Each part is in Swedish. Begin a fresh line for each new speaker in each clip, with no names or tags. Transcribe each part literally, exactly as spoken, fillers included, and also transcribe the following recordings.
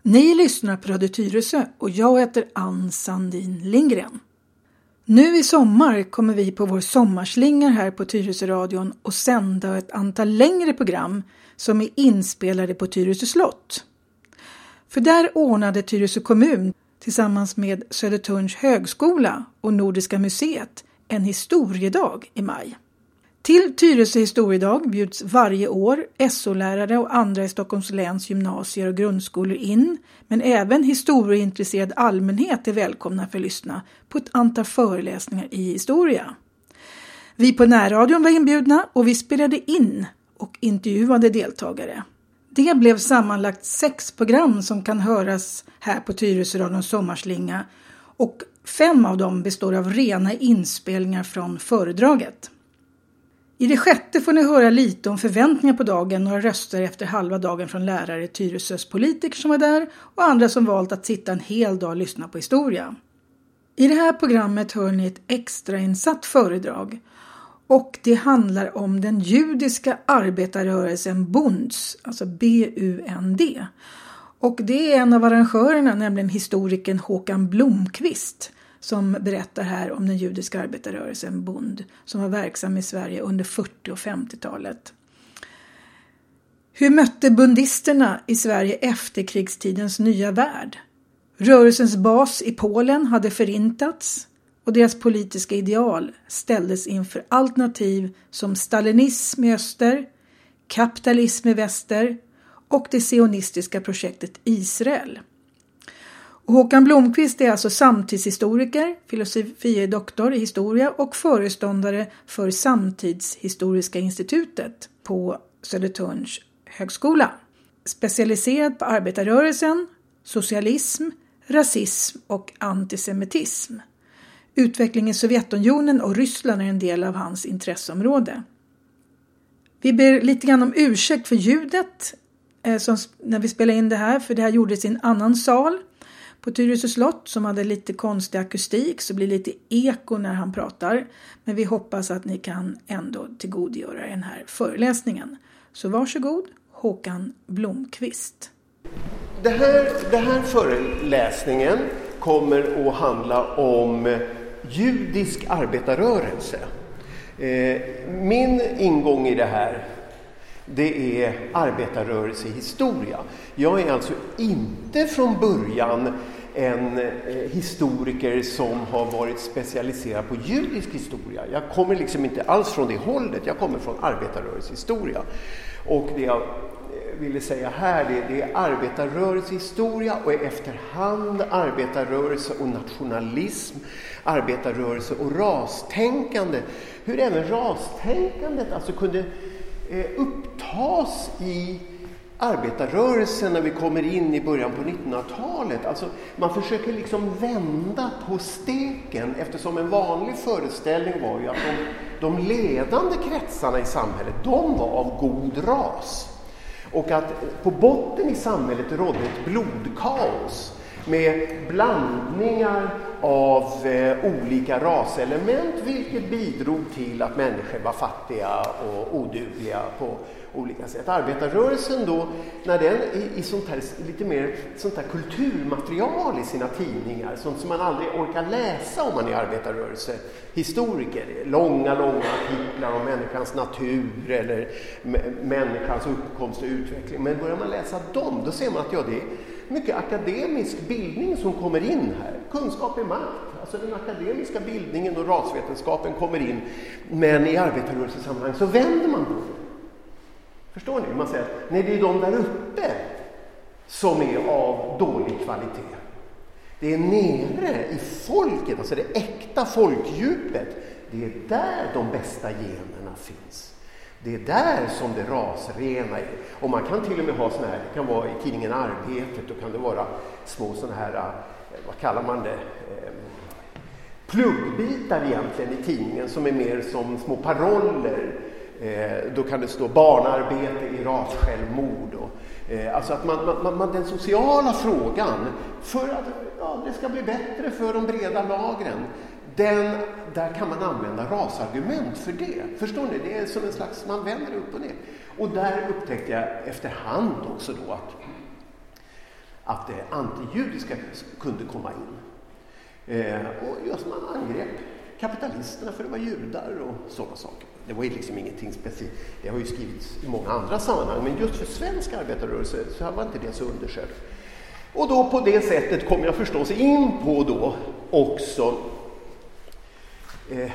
Ni lyssnar på Radio Tyresö och jag heter Ann Sandin Lindgren. Nu i sommar kommer vi på vår sommarslingar här på Tyresö-radion och sända ett antal längre program som är inspelade på Tyresö slott. För där ordnade Tyresö kommun tillsammans med Södertörns högskola och Nordiska museet en historiedag i maj. Till Tyresö historiedag bjuds varje år S O-lärare och andra i Stockholms läns gymnasier och grundskolor in, men även historieintresserad allmänhet är välkomna för att lyssna på ett antal föreläsningar i historia. Vi på närradion var inbjudna och vi spelade in och intervjuade deltagare. Det blev sammanlagt sex program som kan höras här på Tyresö-radions sommarslinga och fem av dem består av rena inspelningar från föredraget. I det sjätte får ni höra lite om förväntningar på dagen, några röster efter halva dagen från lärare, Tyresös politiker som var där och andra som valt att sitta en hel dag och lyssna på historia. I det här programmet hör ni ett extrainsatt föredrag och det handlar om den judiska arbetarrörelsen Bunds, alltså B U N D. Och det är en av arrangörerna, nämligen historikern Håkan Blomqvist, som berättar här om den judiska arbetarrörelsen Bund som var verksam i Sverige under fyrtio- och femtiotalet. Hur mötte bundisterna i Sverige efterkrigstidens nya värld? Rörelsens bas i Polen hade förintats och deras politiska ideal ställdes inför alternativ som stalinism i öster, kapitalism i väster och det sionistiska projektet Israel. Och Håkan Blomqvist är alltså samtidshistoriker, filosofie doktor i historia och föreståndare för Samtidshistoriska institutet på Södertörns högskola. Specialiserad på arbetarrörelsen, socialism, rasism och antisemitism. Utvecklingen i Sovjetunionen och Ryssland är en del av hans intresseområde. Vi ber lite grann om ursäkt för ljudet eh, som, när vi spelar in det här, för det här gjordes i en annan sal på Tyresö slott som hade lite konstig akustik, så det blir lite eko när han pratar. Men vi hoppas att ni kan ändå tillgodogöra den här föreläsningen. Så varsågod, Håkan Blomqvist.
Det här, det här föreläsningen kommer att handla om judisk arbetarrörelse. Eh, min ingång i det här, det är arbetarrörelsehistoria. Jag är alltså inte från början en eh, historiker som har varit specialiserad på judisk historia. Jag kommer liksom inte alls från det hållet. Jag kommer från arbetarrörelsehistoria. Och det jag ville säga här, det, det är arbetarrörelsehistoria och efterhand arbetarrörelse och nationalism, arbetarrörelse och rastänkande. Hur även rastänkandet alltså kunde eh, upptas i arbetarrörelsen när vi kommer in i början på nittonhundratalet. Alltså man försöker liksom vända på steken, eftersom en vanlig föreställning var ju att de, de ledande kretsarna i samhället, de var av god ras. Och att på botten i samhället rådde ett blodkaos med blandningar av eh, olika raselement, vilket bidrog till att människor var fattiga och odugliga på olika sätt. Arbetarrörelsen då, när den i, i sånt här, lite mer sånt här kulturmaterial i sina tidningar, sånt som man aldrig orkar läsa om man är arbetarrörelsehistoriker, långa, långa artiklar om människans natur eller m- människans uppkomst och utveckling. Men börjar man läsa dem, då ser man att ja, det är mycket akademisk bildning som kommer in här. Kunskap är makt. Alltså den akademiska bildningen och rasvetenskapen kommer in. Men i arbetarrörelsesammanhang så vänder man på det. Förstår ni? Man säger att nej, det är de där uppe som är av dålig kvalitet. Det är nere i folket, alltså det äkta folkdjupet. Det är där de bästa generna finns. Det är där som det rasrena är. Och man kan till och med ha såna här, det kan vara i tidningen Arbetet, då kan det vara små såna här, vad kallar man det? Pluggbitar egentligen i tidningen som är mer som små paroller. Eh, då kan det stå barnarbete i rassjälvmord. Och, eh, alltså att man, man, man, den sociala frågan för att ja, det ska bli bättre för de breda lagren, den, där kan man använda rasargument för det. Förstår ni? Det är som en slags, man vänder upp och ner. Och där upptäckte jag efterhand också då att att det antijudiska kunde komma in. Eh, och just man angrep kapitalisterna för det var judar och sådana saker. Det var ju liksom ingenting specifikt. Det har ju skrivits i många andra sammanhang, men just för svensk arbetarrörelse så var inte det så undersökt. Och då på det sättet kom jag förstås in på då också eh,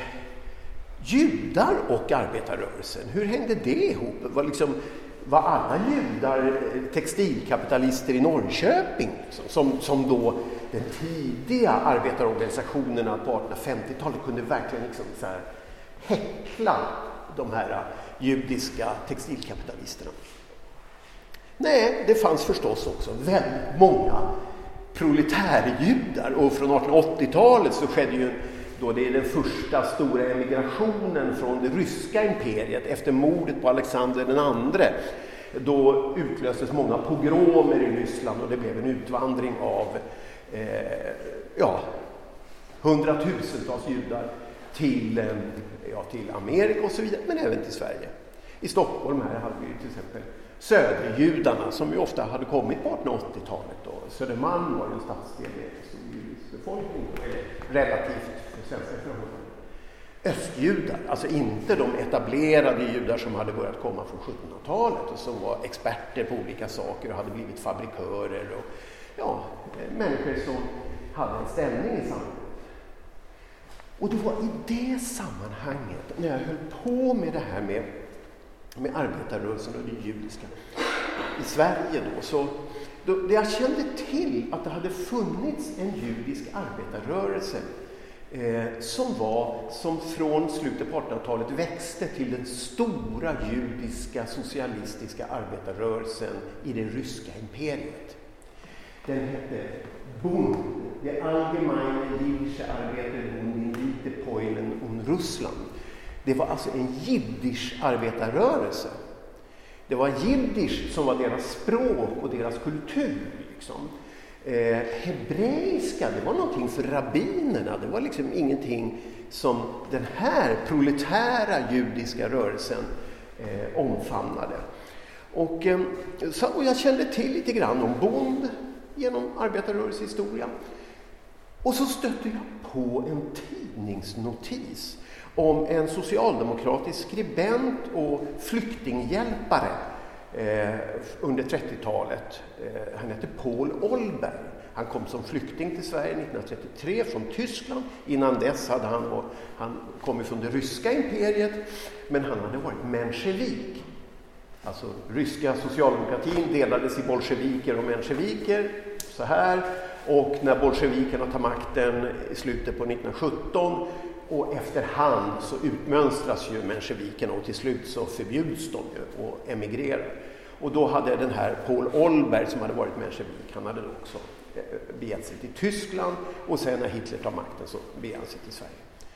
judar och arbetarrörelsen. Hur hängde det ihop? Var, liksom, var alla judar textilkapitalister i Norrköping? Liksom, som, som då den tidiga arbetarorganisationerna på artonhundrafemtiotalet kunde verkligen liksom så här häckla de här judiska textilkapitalisterna. Nej, det fanns förstås också väldigt många proletärjudar, och från artonhundraåttiotalet så skedde ju då det är den första stora emigrationen från det ryska imperiet efter mordet på Alexander den andre. Då utlöstes många pogromer i Ryssland och det blev en utvandring av eh, ja, hundratusentals judar till, eh, ja, till Amerika och så vidare, men även till Sverige. I Stockholm här hade vi till exempel söderjudarna som ju ofta hade kommit på artonhundraåttiotalet. Och Södermalm var ju en stadsdel med en stor judisk befolkning, relativt för svenska förhållanden. Östjudar, alltså inte de etablerade judar som hade börjat komma från sjuttonhundratalet och som var experter på olika saker och hade blivit fabrikörer och ja, människor som hade en ställning i samhället. Och det var i det sammanhanget, när jag höll på med det här med, med arbetarrörelsen och det judiska i Sverige då, så då, jag kände till att det hade funnits en judisk arbetarrörelse eh, som var, som från slutet på artonhundratalet växte till den stora judiska socialistiska arbetarrörelsen i det ryska imperiet. Den hette Bund, det allgemeine jüdische Arbeiterbund in Lite Polen und Russland. Det var alltså en jiddisch arbetarrörelse. Det var jiddisch som var deras språk och deras kultur. Liksom. Eh, hebreiska, det var någonting för rabbinerna. Det var liksom ingenting som den här proletära judiska rörelsen eh, omfamnade. Och, eh, så, och jag kände till lite grann om Bund genom arbetarrörelsehistoria. Och så stötte jag på en tidningsnotis om en socialdemokratisk skribent och flyktinghjälpare eh, under trettiotalet. Eh, han hette Paul Olberg. Han kom som flykting till Sverige nittonhundratrettiotre från Tyskland. Innan dess hade han, han kommit från det ryska imperiet, men han hade varit menshevik. Alltså ryska socialdemokratin delades i bolsjeviker och mensjeviker så här, och när bolsjevikerna tar makten i slutet på nittonhundrasjutton och efterhand så utmönstras ju mensjevikerna och till slut så förbjuds de ju och emigrerar. Och då hade den här Paul Olberg som hade varit menshevik, han hade också begett sig till Tyskland och sen när Hitler tar makten så beger han sig till Sverige.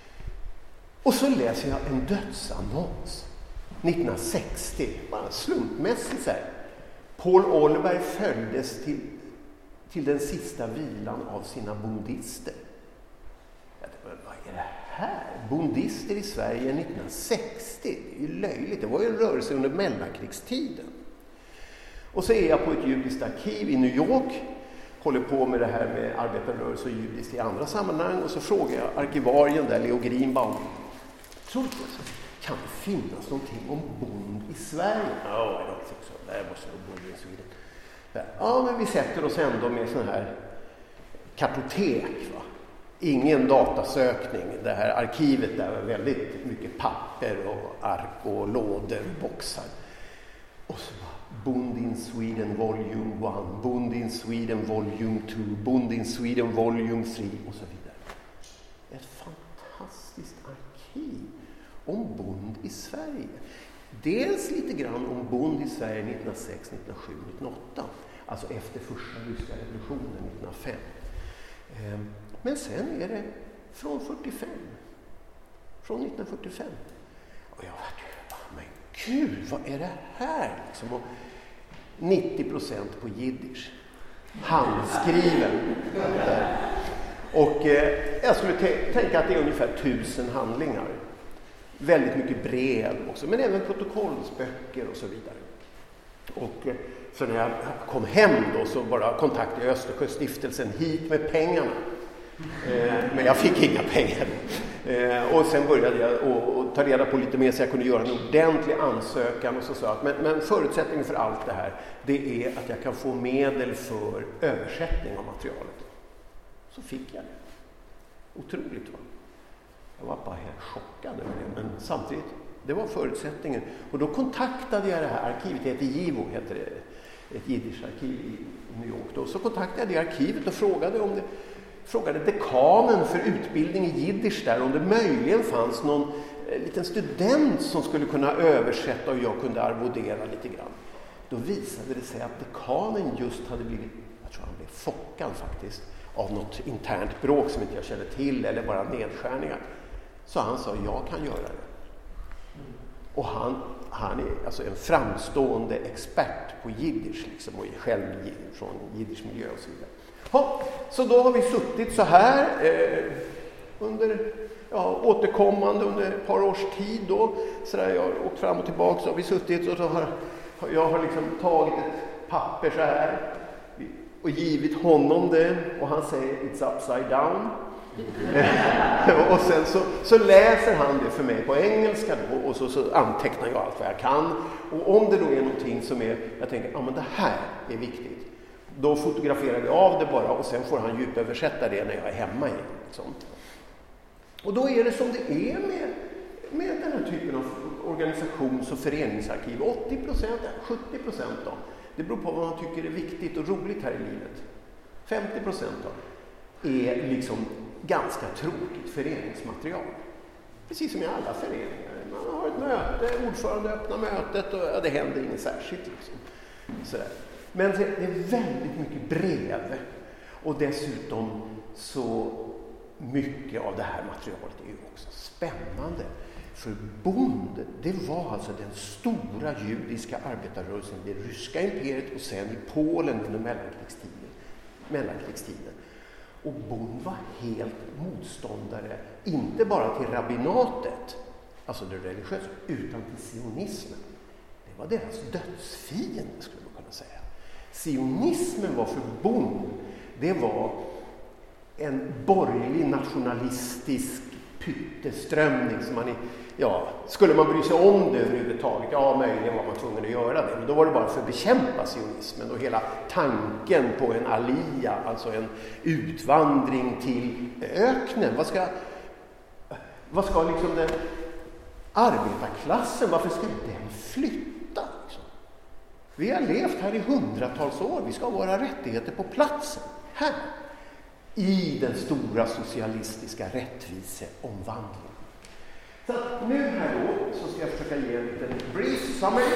Och så läser jag en dödsannons nittonhundrasextio, bara slumpmässigt så här. Paul Olberg följdes till, till den sista vilan av sina bondister. Jag tänkte, vad är det här? Bondister i Sverige nittonhundrasextio, det är ju löjligt. Det var ju en rörelse under mellankrigstiden. Och så är jag på ett judiskt arkiv i New York, håller på med det här med arbetarrörelse och judiskt i andra sammanhang, och så frågar jag arkivarien där, Leo Greenbaum, tror du kan det finnas någonting om Bund i Sverige? Ja, oh, I don't think so. Det måste vara Bund i Sweden. Ja, men vi sätter oss ändå med sån här kartotek, va? Ingen datasökning. Det här arkivet där var väldigt mycket papper och ark och lådor och boxar. Och så bara Bund in Sweden volume one, Bund in Sweden volume two, Bund in Sweden volume three och så vidare. Ett fantastiskt arkiv om Bund i Sverige. Dels lite grann om Bund i Sverige nittonhundrasex, nittonhundrasju, nittonhundraåtta. Alltså efter första ryska revolutionen nittonhundrafem. Men sen är det från fyrtiofem. Från nittonhundrafyrtiofem. Och jag var men gud, vad är det här? Liksom, och nittio procent på jiddisch. Handskriven. Och eh, jag skulle t- tänka att det är ungefär tusen handlingar. Väldigt mycket brev också, men även protokollsböcker och så vidare. Och eh, Så när jag kom hem då så bara kontaktade jag Östersjöstiftelsen hit med pengarna. Eh, men jag fick inga pengar. Eh, och sen började jag och, och ta reda på lite mer så jag kunde göra en ordentlig ansökan och så sa att men, men förutsättningen för allt det här, det är att jag kan få medel för översättning av materialet. Så fick jag det. Otroligt, va? Jag var bara helt chockad över det, men samtidigt, det var förutsättningen. Och då kontaktade jag det här arkivet, det heter Jivo, heter det, ett jiddisch-arkiv i New York. Då. Så kontaktade jag det arkivet och frågade om det, frågade dekanen för utbildning i jiddisch där, om det möjligen fanns någon eh, liten student som skulle kunna översätta och jag kunde arvodera lite grann. Då visade det sig att dekanen just hade blivit, jag tror han blev fockad faktiskt, av något internt bråk som inte jag kände till eller bara nedskärningar. Så han sa, jag kan göra det. Och han, han är alltså en framstående expert på jiddisch liksom, och är själv från jiddischmiljö och så vidare. Ja, så då har vi suttit så här eh, under ja, återkommande under ett par års tid då. Så där jag har åkt fram och tillbaka så har vi suttit och så har jag har liksom tagit ett papper så här och givit honom det och han säger it's upside down. Och sen så, så läser han det för mig på engelska då, och så, så antecknar jag allt vad jag kan. Och om det då är någonting som är, jag tänker, ja men det här är viktigt, då fotograferar vi av det bara och sen får han djupöversätta det när jag är hemma igen. Liksom. Och då är det som det är med, med den här typen av organisations- och föreningsarkiv. åttio procent, sjuttio procent då. Det beror på vad man tycker är viktigt och roligt här i livet. femtio procent då är liksom ganska tråkigt föreningsmaterial. Precis som i alla föreningar. Man har ett möte, ordförande öppnar mötet och ja, det händer inget särskilt. Liksom. Sådär. Men det är väldigt mycket brev. Och dessutom så mycket av det här materialet är ju också spännande. För Bund, det var alltså den stora judiska arbetarrörelsen i det ryska imperiet och sen i Polen under mellankrigstiden. mellankrigstiden. Och Bund var helt motståndare, inte bara till rabbinatet, alltså det religiösa, utan till sionismen. Det var deras dödsfiende, skulle man kunna säga. Sionismen var för Bund, det var en borgerlig nationalistisk pytteströmning som man, ja, skulle man bry sig om det överhuvudtaget, ja möjligen var man tvungen att göra det, men då var det bara för att bekämpa sionismen och hela tanken på en alia, alltså en utvandring till öknen. Vad ska, vad ska liksom den arbetarklassen, varför ska den flytta? Liksom? Vi har levt här i hundratals år, vi ska ha våra rättigheter på platsen, här. I den stora socialistiska rättviseomvandlingen. Så att nu här då så ska jag försöka ge en liten brief summary.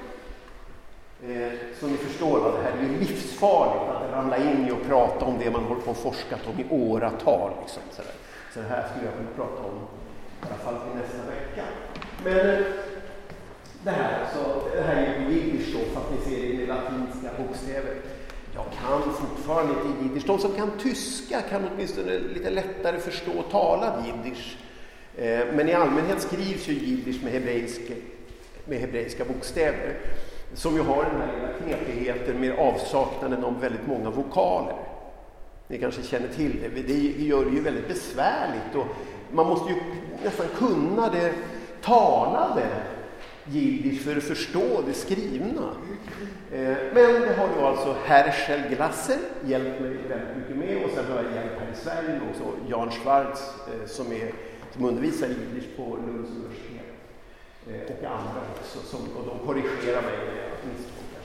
Eh, så ni förstår vad det här är livsfarligt att ramla in i och prata om det man håller på och forskat om i åratal. Liksom, så, där. Så det här skulle jag kunna prata om i alla fall till nästa vecka. Men det här, så, det här är ju jiddisch då, för att ni ser det i latinska bokstäver. Jag kan fortfarande inte jiddisch. De som kan tyska kan åtminstone lite lättare förstå och tala jiddisch. Eh, men i allmänhet skrivs ju jiddisch med hebreiska, med hebreiska bokstäver. Som ju har den här lilla knepigheten med avsaknaden av väldigt många vokaler. Ni kanske känner till det. Det gör det ju väldigt besvärligt. Och man måste ju nästan kunna det talade jiddisch för att förstå det skrivna. Men det har då alltså Herschel Glasser hjälpt mig väldigt mycket med, och sen har jag hjälpt här i Sverige också Jan Schwartz som, är, som undervisar jiddisch på Lunds universitet och andra också, som, och de korrigerar mig när jag misstolkar.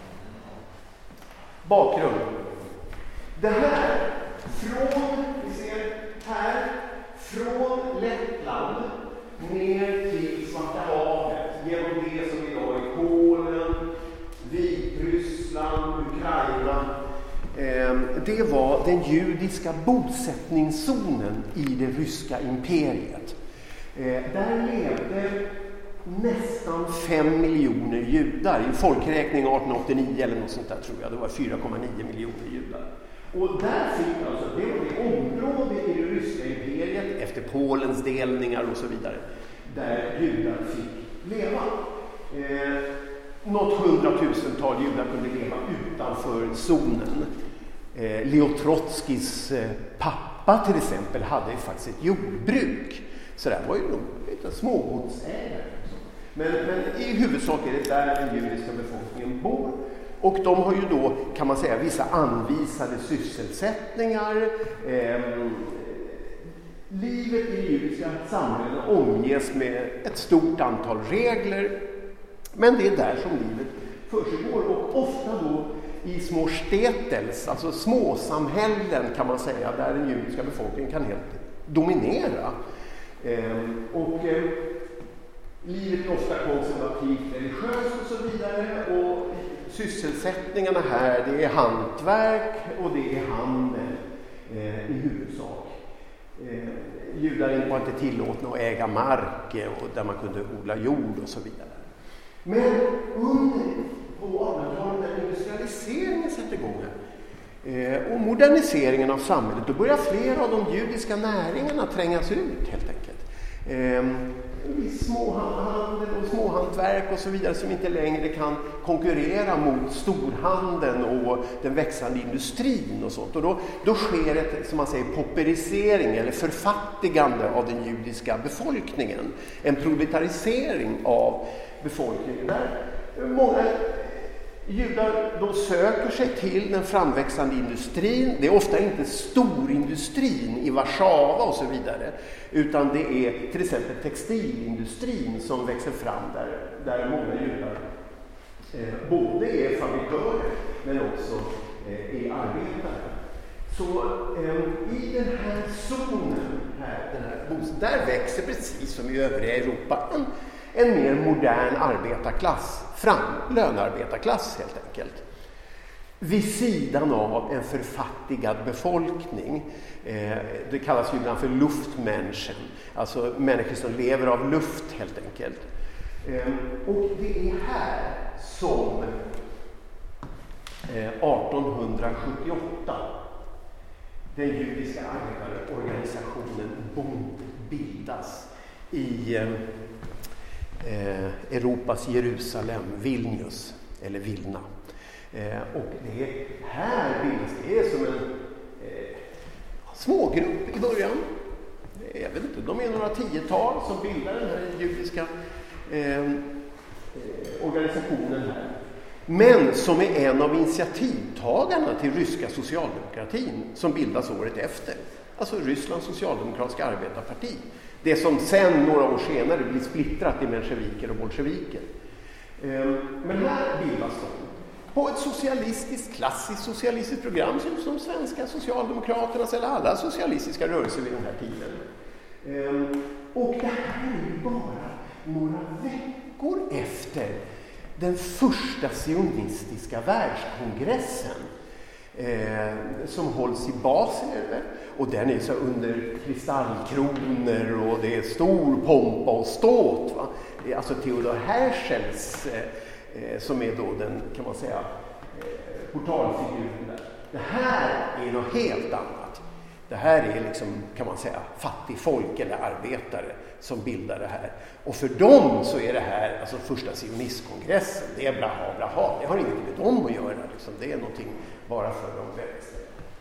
Bakgrund. Det här från, vi ser här, från Lettland ner till Svarta havet, genom det som idag är Polen, Vitryssland, Ukraina. Det var den judiska bosättningszonen i det ryska imperiet. Där levde nästan fem miljoner judar. I folkräkning arton åttionio eller något sånt där tror jag. Det var fyra komma nio miljoner judar. Och där fick alltså, det var det område i det ryska imperiet efter Polens delningar och så vidare, där judar fick leva. något hundratusental judar kunde leva utanför zonen. Eh, Leo Trotskijs eh, pappa till exempel hade ju faktiskt ett jordbruk. Så det var ju nog lite smågodsägare. Men, men i huvudsak är det där den judiska befolkningen bor. Och de har ju då, kan man säga, vissa anvisade sysselsättningar. Eh, livet i judiska samhällen omges med ett stort antal regler. Men det är där som livet försiggår. Och ofta då i små stätels, alltså småsamhällen kan man säga, där den judiska befolkningen kan helt dominera. Eh, och eh, livet är ofta konservativt, religiöst och så vidare. Och sysselsättningarna här, det är hantverk och det är handel eh, i huvudsak. Eh, judar var inte tillåtna att äga mark och där man kunde odla jord och så vidare. Men under på artonhundratalet när industrialiseringen sätter igång här, eh, och moderniseringen av samhället, då börjar flera av de judiska näringarna trängas ut helt enkelt. Eh, småhandel och småhantverk och så vidare som inte längre kan konkurrera mot storhandeln och den växande industrin och sånt. Och då, då sker ett, som man säger, pauperisering eller författigande av den judiska befolkningen. En proletarisering av befolkningen. Där många judar då söker sig till den framväxande industrin. Det är ofta inte storindustrin i Warszawa och så vidare, utan det är till exempel textilindustrin som växer fram där, där många judar eh, både är fabrikörer men också eh, är arbetare. Så eh, i den här zonen, här, den här, där växer precis som i övriga Europa en En mer modern arbetarklass fram, lönearbetarklass helt enkelt. Vid sidan av en författigad befolkning. Eh, det kallas ju ibland för Luftmenschen, alltså människor som lever av luft helt enkelt. Eh, och det är här som eh, artonhundrasjuttioåtta den judiska arbetarorganisationen Bund bildas i eh, Eh, Europas Jerusalem, Vilnius eller Vilna. Eh, och det är här bildas det är som en eh, smågrupp i början. Jag vet inte, de är några tiotal som bildar den här judiska eh, eh, organisationen här. Men som är en av initiativtagarna till ryska socialdemokratin som bildas året efter. Alltså Rysslands socialdemokratiska arbetarparti. Det som sen några år senare blir splittrat i mensjeviker och bolsjeviker. Men här bildas de på ett socialistiskt, klassiskt socialistiskt program som svenska socialdemokraternas eller alla socialistiska rörelser vid den här tiden. Och det här är bara några veckor efter den första sionistiska världskongressen. Eh, som hålls i Basel, och den är så under kristallkronor och det är stor pompa och ståt, va? Det är alltså Theodor Herzls eh, som är då den, kan man säga, eh, portalfiguren där. Det här är något helt annat. Det här är liksom, kan man säga, fattigfolk eller arbetare som bildar det här. Och för dem så är det här, alltså första sionistkongressen, det är blaha blaha. Det har inget med dem att göra. Liksom. Det är någonting bara för de växter.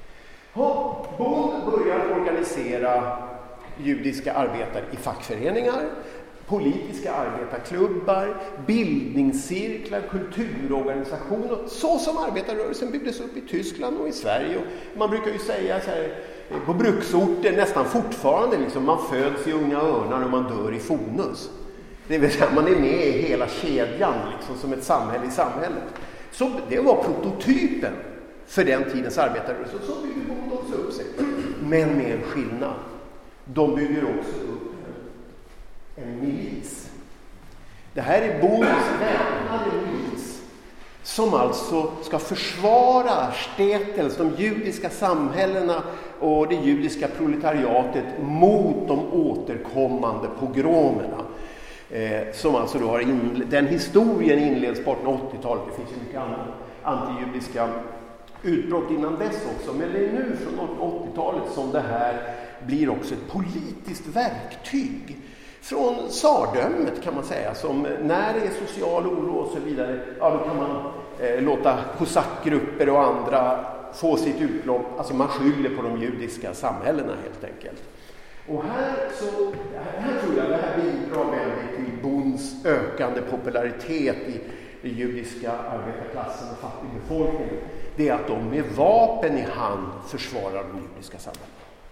Bund börjar organisera judiska arbetare i fackföreningar, politiska arbetarklubbar, bildningscirklar, kulturorganisationer, så som arbetarrörelsen byggdes upp i Tyskland och i Sverige. Och man brukar ju säga så här, på bruksorter nästan fortfarande, liksom, man föds i Unga Örnar och man dör i Fonus. Det vill säga, man är med i hela kedjan liksom, som ett samhälle i samhället. Så det var prototypen för den tidens arbetarrörelse. Så bygger Bund också upp sig. Men med en skillnad. De bygger också upp en milis. Det här är Bunds väpnade milis. Som alltså ska försvara Stätels, de judiska samhällena och det judiska proletariatet mot de återkommande pogromerna. Eh, som alltså då har in, den historien inleds på artonhundraåttiotalet. Det finns ju mycket andra antijudiska utbrott innan dess också. Men det är nu från artonhundraåttiotalet som det här blir också ett politiskt verktyg från tsardömet kan man säga, som när det är social oro och så vidare, ja då kan man eh, låta kosackgrupper och andra få sitt utlopp, alltså man skyller på de judiska samhällena helt enkelt. Och här, så, här tror jag det här bidrar väldigt till Bonds ökande popularitet i den judiska arbetarklassen och fattigbefolkningen. Det är att de med vapen i hand försvarar de judiska samhällen.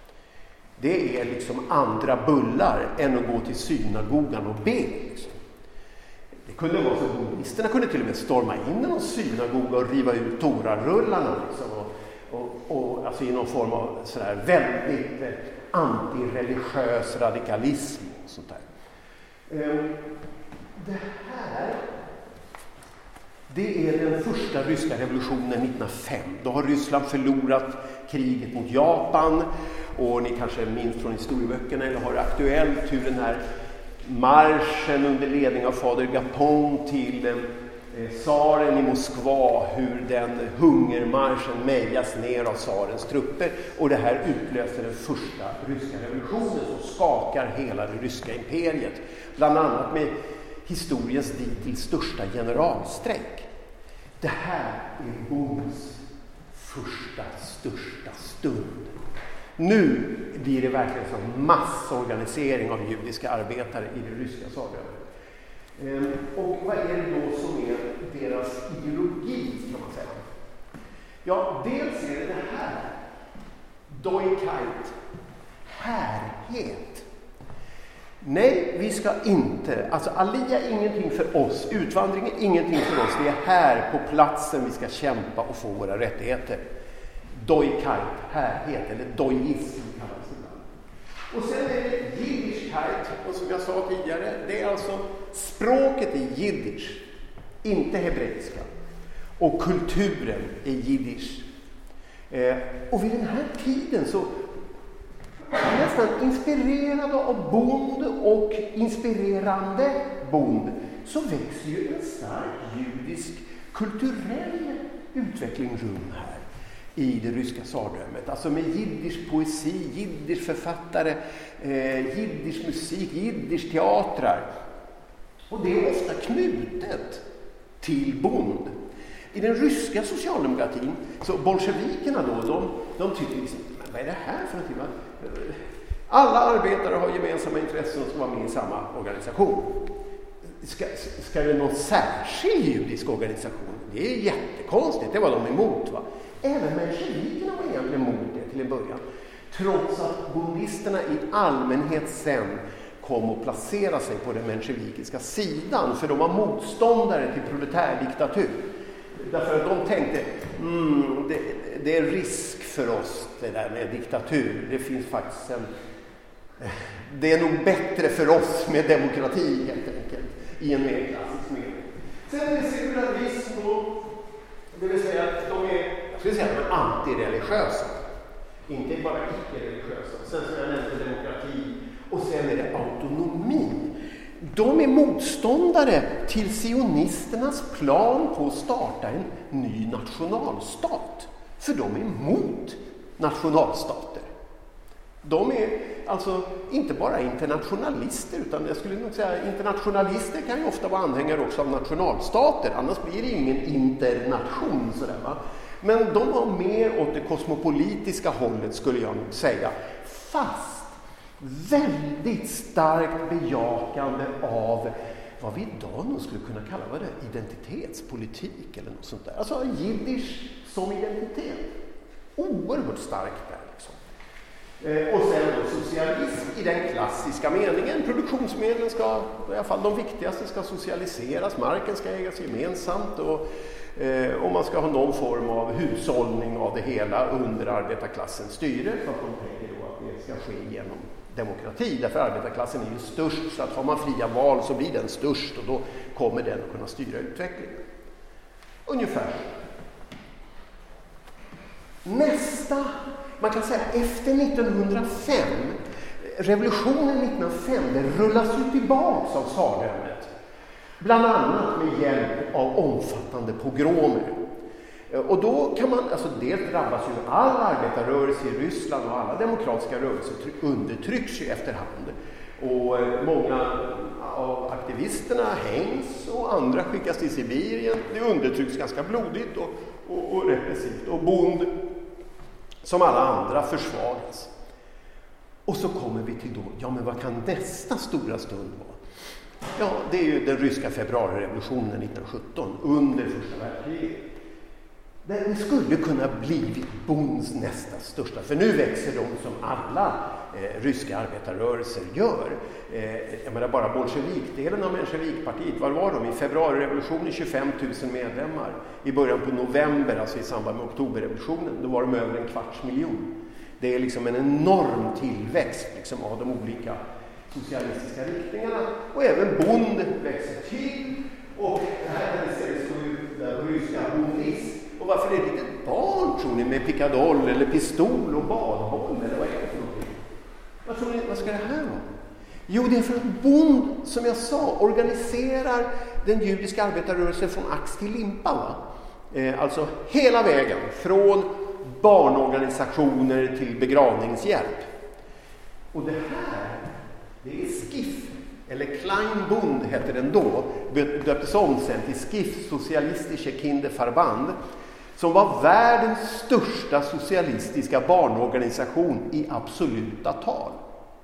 Det är liksom andra bullar än att gå till synagogan och be. Liksom. Det kunde vara så att kommunisterna kunde till och med storma in i någon synagoga och riva ut torarullarna. Liksom, och, och, och, alltså i någon form av sådär väldigt eh, antireligiös radikalism. Och sånt där. Um, det här... Det är den första ryska revolutionen nittonhundrafem. Då har Ryssland förlorat kriget mot Japan. Och ni kanske minns från historieböckerna eller har det aktuellt hur den här marschen under ledning av fader Gapon till eh, tsaren i Moskva, hur den hungermarschen mejas ner av tsarens trupper. Och det här utlöser den första ryska revolutionen som skakar hela det ryska imperiet. Bland annat med historiens dittills största generalstrejk. Det här är Bonds första största stund. Nu blir det verkligen som massorganisering av judiska arbetare i det ryska tsardömet. Ehm, och vad är det då som är deras ideologi kan man säga? Ja, dels är det det här. Doikait. Härhet. Nej, vi ska inte. Alltså Alia är ingenting för oss. Utvandring är ingenting för oss. Det är här på platsen vi ska kämpa och få våra rättigheter. Doikait, härhet eller doism kallas det. Och sen är det jiddischkeit. Och som jag sa tidigare, det är alltså språket i jiddisch, inte hebreiska. Och kulturen är jiddisch. Eh, och vid den här tiden så nästan inspirerade av Bond och inspirerande Bond så växer ju en stark judisk kulturell utveckling rum här i det ryska tsardömet. Alltså med jiddisch poesi, jiddisch författare, eh, jiddisch musik, jiddisch teatrar. Och det är ofta knutet till Bond. I den ryska socialdemokratin, så bolsjevikerna då, de, de tycker liksom, men vad är det här för någonting? Alla arbetare har gemensamma intressen och ska vara med i samma organisation. Ska, ska det någon särskild judisk organisation? Det är jättekonstigt, det var de emot va? Även mensjevikerna var egentligen emot det till en början. Trots att bondisterna i allmänhet sen kom att placera sig på den mensjevikiska sidan. För de var motståndare till proletärdiktatur. Därför att de tänkte, mm, det, det är risk för oss det där med diktatur. Det finns faktiskt en... Det är nog bättre för oss med demokrati helt enkelt. I en mer klassisk mening. Sen är det sekularism och det vill säga att de är, jag skulle säga att de är antireligiösa. Inte bara icke-religiösa. Sen som jag nämnde demokrati. Och sen är det autonomi. De är motståndare till sionisternas plan på att starta en ny nationalstat. För de är emot nationalstater. De är alltså inte bara internationalister, utan jag skulle nog säga internationalister kan ju ofta vara anhängare också av nationalstater. Annars blir det ingen internation sådär va. Men de var mer åt det kosmopolitiska hållet skulle jag nog säga. Fast väldigt starkt bejakande av vad vi idag nog skulle kunna kalla vad det, identitetspolitik eller något sånt där. Alltså jiddisch som identitet. Oerhört starkt där liksom. Eh, och sen då socialism i den klassiska meningen. Produktionsmedlen ska, i alla fall de viktigaste, ska socialiseras. Marken ska ägas gemensamt och, eh, och man ska ha någon form av hushållning av det hela under arbetarklassens styre. För att de tänker då att det ska ske genom demokrati. Därför arbetarklassen är ju störst, så att har man fria val så blir den störst och då kommer den att kunna styra utvecklingen. Ungefär. Nästa, man kan säga efter nittonhundrafem, revolutionen nittonhundrafem, den rullas ju tillbaks av tsardömet. Bland annat med hjälp av omfattande pogromer. Och då kan man, alltså dels drabbas ju all arbetarrörelse i Ryssland och alla demokratiska rörelser undertrycks ju efterhand. Och många av aktivisterna hängs och andra skickas till Sibirien. Det undertrycks ganska blodigt och, och, och repressivt. Och Bund, som alla andra, försvagas. Och så kommer vi till då, ja men vad kan nästa stora stund vara? Ja, det är ju den ryska februarirevolutionen nittonhundrasjutton under första världskriget. Det skulle kunna bli Bunds nästa största, för nu växer de som alla eh, ryska arbetarrörelser gör. Eh, jag menar bara bolsjevikdelen av Menchevikpartiet, var var de? I februarirevolutionen tjugofem tusen medlemmar. I början på november, alltså i samband med oktoberrevolutionen, då var de över en kvarts miljon. Det är liksom en enorm tillväxt liksom, av de olika socialistiska riktningarna. Och även Bund växer till. Och det här står ju den ryska bundism. Och varför är det ett barn, tror ni, med pickadoll eller pistol och badboll? Eller vad är det för någonting? Vad tror ni, vad ska det här vara? Jo, det är för att Bund, som jag sa, organiserar den judiska arbetarrörelsen från ax till limpa. Va? Eh, alltså hela vägen, från barnorganisationer till begravningshjälp. Och det här, det är Skiff, eller Klein Bund hette den då, döptes om sen till Skiff, Socialistische Kinderverband, som var världens största socialistiska barnorganisation i absoluta tal.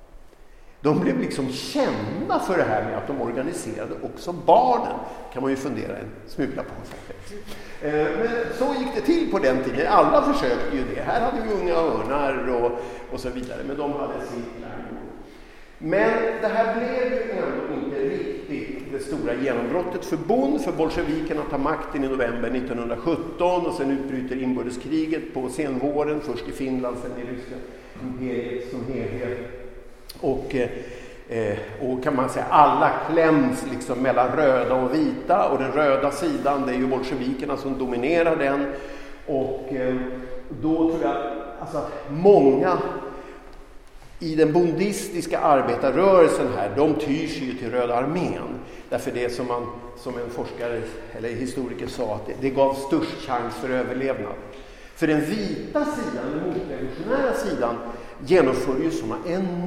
De blev liksom kända för det här med att de organiserade också barnen. Kan man ju fundera en smula på. Men så gick det till på den tiden. Alla försökte ju det. Här hade vi Unga Örnar och, och så vidare. Men de hade sin plan. Men det här blev ju ändå inte riktigt det stora genombrottet för Bund. För bolsjevikerna tar makten i november nittonhundrasjutton. Och sen utbryter inbördeskriget på senvåren. Först i Finland, sen i ryska imperiet som helhet. Och, eh, och kan man säga alla kläms liksom mellan röda och vita, och den röda sidan, det är ju bolsjevikerna som dominerar den. Och eh, då tror jag alltså att många i den bundistiska arbetarrörelsen här, de tyr sig ju till Röda armén. Därför det som man, som en forskare eller historiker sa, att det, det gav störst chans för överlevnad. För den vita sidan, den motrevolutionära sidan, genomför ju sådana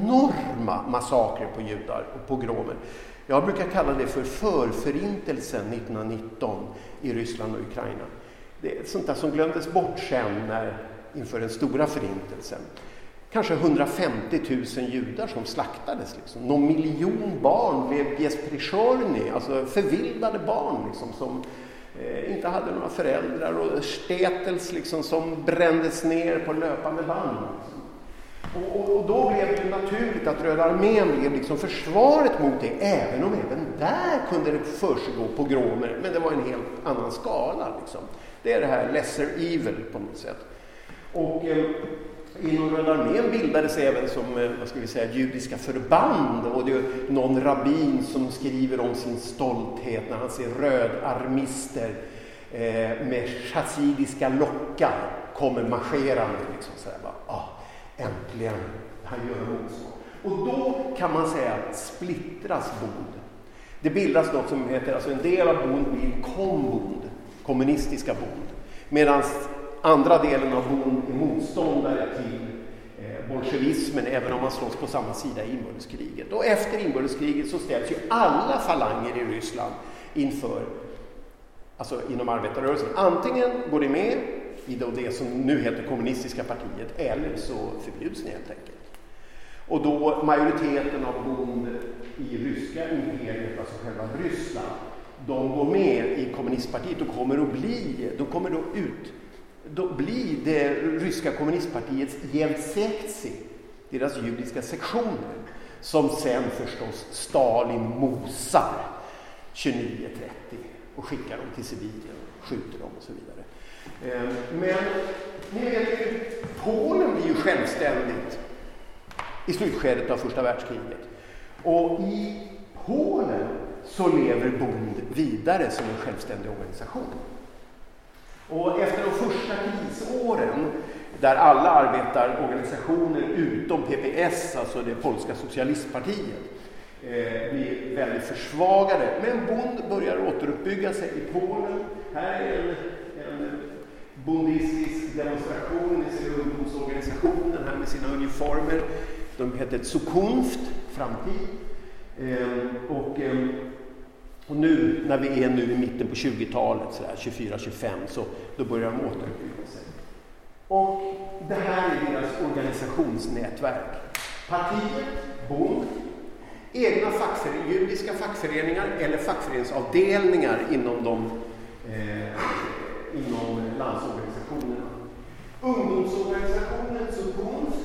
enorma massakrer på judar och pogromer. Jag brukar kalla det för förförintelsen nittonhundranitton i Ryssland och Ukraina. Det är sånt där som glömdes bort sen när, inför den stora förintelsen. Kanske hundrafemtio tusen judar som slaktades. Liksom. Någon miljon barn blev gesprichorni, alltså förvildade barn liksom, som eh, inte hade några föräldrar, och stetels liksom, som brändes ner på löpande band. Liksom. Och, och, och då blev det naturligt att Röda armén blev liksom försvaret mot det, även om även där kunde det försiggå pogromer, men det var en helt annan skala. Liksom. Det är det här lesser evil på något sätt. Och eh, inom Röda armén bildades även som, vad ska vi säga, judiska förband, och det är någon rabbin som skriver om sin stolthet när han ser rödarmister eh, med chassidiska lockar kommer marscherande liksom så här, bara, ah, äntligen, han gör motstånd. Och då kan man säga att splittras Bund. Det bildas något som heter, alltså en del av Bund blir Kombund, kommunistiska Bund, medan andra delen av Bund är motståndare till eh, bolsjevismen, även om man slåss på samma sida i inbördeskriget. Och efter inbördeskriget så ställs ju alla falanger i Ryssland inför, alltså inom arbetarrörelsen. Antingen går det med i det som nu heter kommunistiska partiet, eller så förbjuds ni helt enkelt. Och då majoriteten av Bund i ryska imperiet, alltså själva Ryssland, de går med i kommunistpartiet och kommer att bli, de kommer då ut, då blir det ryska kommunistpartiets Jeltsekci, deras judiska sektioner, som sen förstås Stalin mosar tjugonio trettio och skickar dem till Sibirien, skjuter dem och så vidare. Men ni vet ju, Polen blir ju självständigt i slutskedet av första världskriget. Och i Polen så lever Bund vidare som en självständig organisation. Och efter de första krisåren, där alla arbetarorganisationer utom P P S, alltså det polska socialistpartiet, eh, blir väldigt försvagade. Men Bund börjar återuppbygga sig i Polen. Här är en, en bundistisk demonstration i sin ungdomsorganisation, den här med sina uniformer. De hette Zukunft, framtid. Eh, och, eh, och nu när vi är nu i mitten på tjugotalet, så där, tjugofyra tjugofem, så då börjar de återuppbygga sig. Och det här är deras organisationsnätverk. Partiet, Bund, egna fackföreningar, judiska fackföreningar eller fackföreningsavdelningar inom, de, eh, inom landsorganisationerna. Ungdomsorganisationen Zukunft,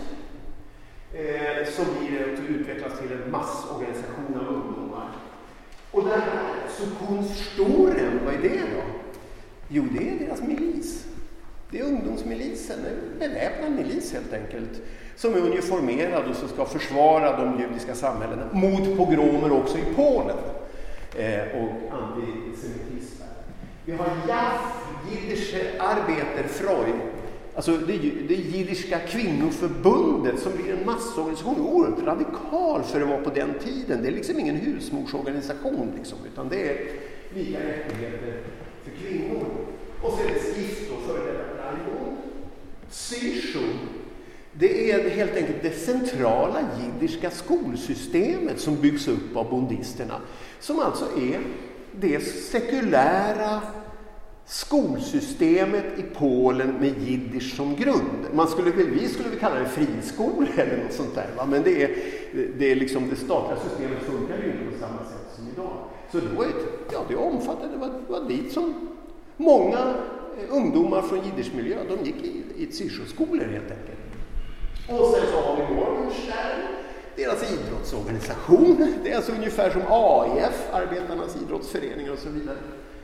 eh, som blir att utvecklas till en massorganisation av ungdomar. Och det här, Zukunftsstorm, vad är det då? Jo, det är deras milis. Det är ungdomsmilisen, en beväpnad milis helt enkelt, som är uniformerad och som ska försvara de judiska samhällena mot pogromer också i Polen eh, och antisemitism. Vi har J A F, Jiddische Arbeiterfreund, alltså det, det jiddiska kvinnoförbundet som blir en massorganisation, oerhört radikal för att vara på den tiden. Det är liksom ingen husmorsorganisation liksom, utan det är lika rättigheter för kvinnor. Och så är det Skift och före detta Rajmon. Sysho, det är helt enkelt det centrala jiddiska skolsystemet som byggs upp av bondisterna. Som alltså är det sekulära skolsystemet i Polen med jiddisch som grund. Man skulle, vi skulle väl kalla det friskola eller något sånt där. Va? Men det, är, det, är liksom det statliga systemet funkar ju inte på samma sätt som idag. Så det var ett, ja, det omfattade, det var, det var dit som många ungdomar från jiddischmiljö, de gick i, i ett syskolskolor helt enkelt. Och sen så har vi Morgenstern, deras idrottsorganisation. Det är alltså ungefär som A I F, arbetarnas idrottsföreningar och så vidare.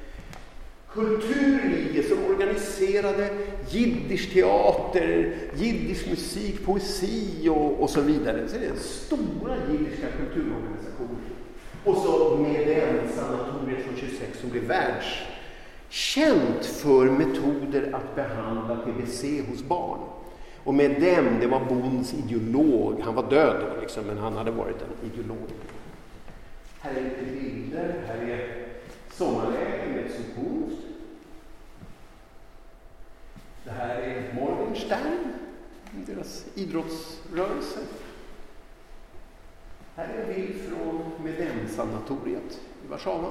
Kulturlivet som organiserade jiddisch teater, jiddisch musik, poesi och, och så vidare. Så det är en stora jiddiska kulturorganisation. Och så med den sanatoriet från tjugosex som blev världskänt för metoder att behandla T B C hos barn. Och med dem, det var Bonds ideolog. Han var död då liksom, men han hade varit en ideolog. Här är lite bilder. Här är sommarläger med Zukunft. Det här är Morgenstern, deras idrottsrörelse. Här är en bild från Medem-sanatoriet i Warszawa.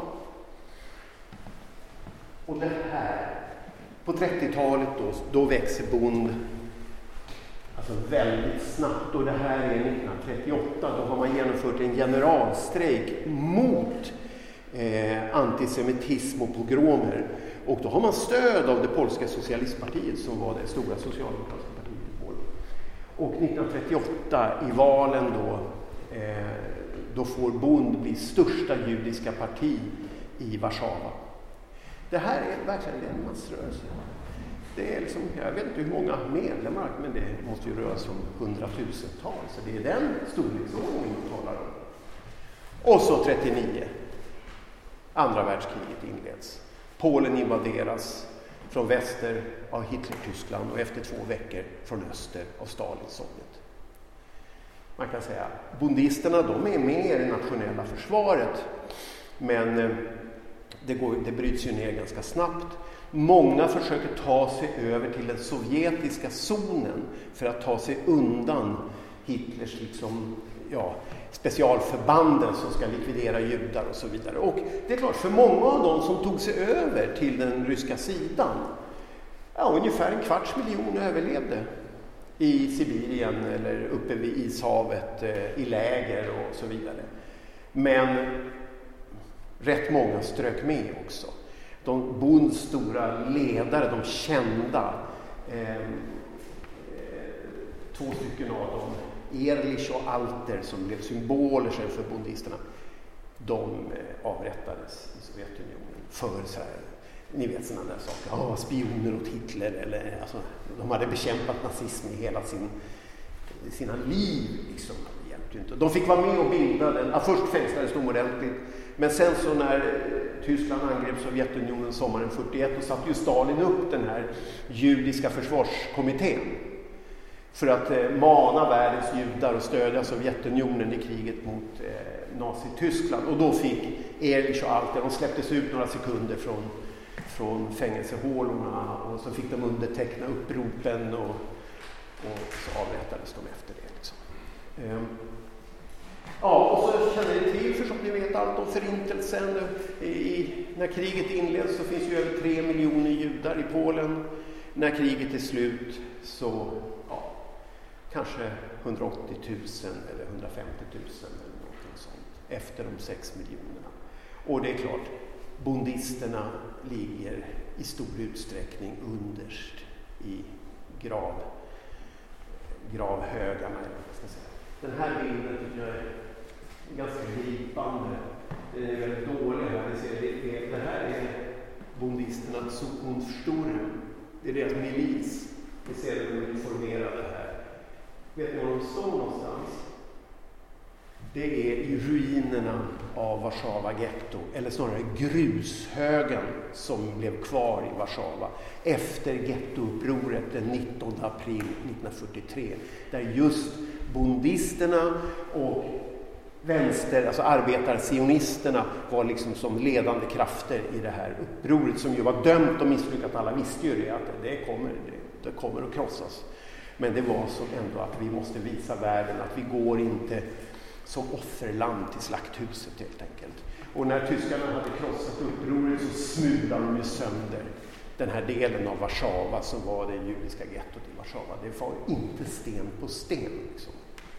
Och det här, på trettiotalet då, då växer Bund alltså väldigt snabbt. Och det här är nittonhundratrettioåtta, då har man genomfört en generalstrejk mot eh, antisemitism och pogromer. Och då har man stöd av det polska socialistpartiet som var det stora socialdemokratiska partiet i Polen. Och nittonhundratrettioåtta i valen då, eh, då får Bund bli största judiska parti i Warszawa. Det här är verkligen en massrörelse. Det är liksom, jag vet inte hur många medlemmar, men det måste ju röra sig om hundratusentals. Så det är den storleksordningen vi talar om. Och så trettionio. Andra världskriget inleds. Polen invaderas från väster av Hitler-Tyskland och efter två veckor från öster av Stalin-Sovjet. Man kan säga att bondisterna, de är med i det nationella försvaret, men det, går, det bryts ju ner ganska snabbt. Många försöker ta sig över till den sovjetiska zonen för att ta sig undan Hitlers liksom, ja, specialförbanden som ska likvidera judar och så vidare. Och det är klart, för många av dem som tog sig över till den ryska sidan, ja, ungefär en kvarts miljon överlevde i Sibirien eller uppe vid Ishavet, i läger och så vidare. Men rätt många strök med också. De Bunds stora ledare, de kända, eh, två stycken av dem, Ehrlich och Alter, som blev symboler för bondisterna, de eh, avrättades i Sovjetunionen för så här, ni vet sådana där saker, oh, spioner åt Hitler, eller alltså, de hade bekämpat nazism i hela sin, sina liv liksom. Inte. De fick vara med och bilda den. Ja, först fängslades de ordentligt, men sen så när Tyskland angrep Sovjetunionen sommaren fyrtioett, och satte ju Stalin upp den här judiska försvarskommittén för att eh, mana världens judar och stödja Sovjetunionen i kriget mot eh, Nazi-Tyskland. Och då fick Ehrlich och Alter, de släpptes ut några sekunder från, från fängelsehålorna, och så fick de underteckna uppropen, och, och så avrättades de efter det liksom. Ja, och så känner ni till, för som ni vet allt om förintelsen. I, när kriget inleds så finns ju över tre miljoner judar i Polen. När kriget är slut så ja, kanske hundraåttio tusen eller hundrafemtio tusen eller något sånt efter de sex miljonerna. Och det är klart, bondisterna ligger i stor utsträckning underst i grav, gravhögarna. Ska säga. Den här bilden tycker jag är ganska gripande. Den är väldigt dålig här. Ni ser, det, det här är bondisterna Zukunftssturm. Det är deras milis. Vi ser att de är informerade här. Vet ni var de står någonstans? Det är i ruinerna av Warszawa getto, eller snarare grushögen som blev kvar i Warszawa efter gettoupproret den nittonde april nittonhundrafyrtiotre, där just bondisterna och vänster, alltså arbetarsionisterna var liksom som ledande krafter i det här upproret som ju var dömt och misslyckat. Alla visste ju det, att det kommer, det, det kommer att krossas. Men det var som ändå att vi måste visa världen att vi går inte som offerland till slakthuset helt enkelt. Och när tyskarna hade krossat upproret så smulade de ju sönder den här delen av Warszawa som var det judiska gettot i Warszawa. Det var inte sten på sten liksom.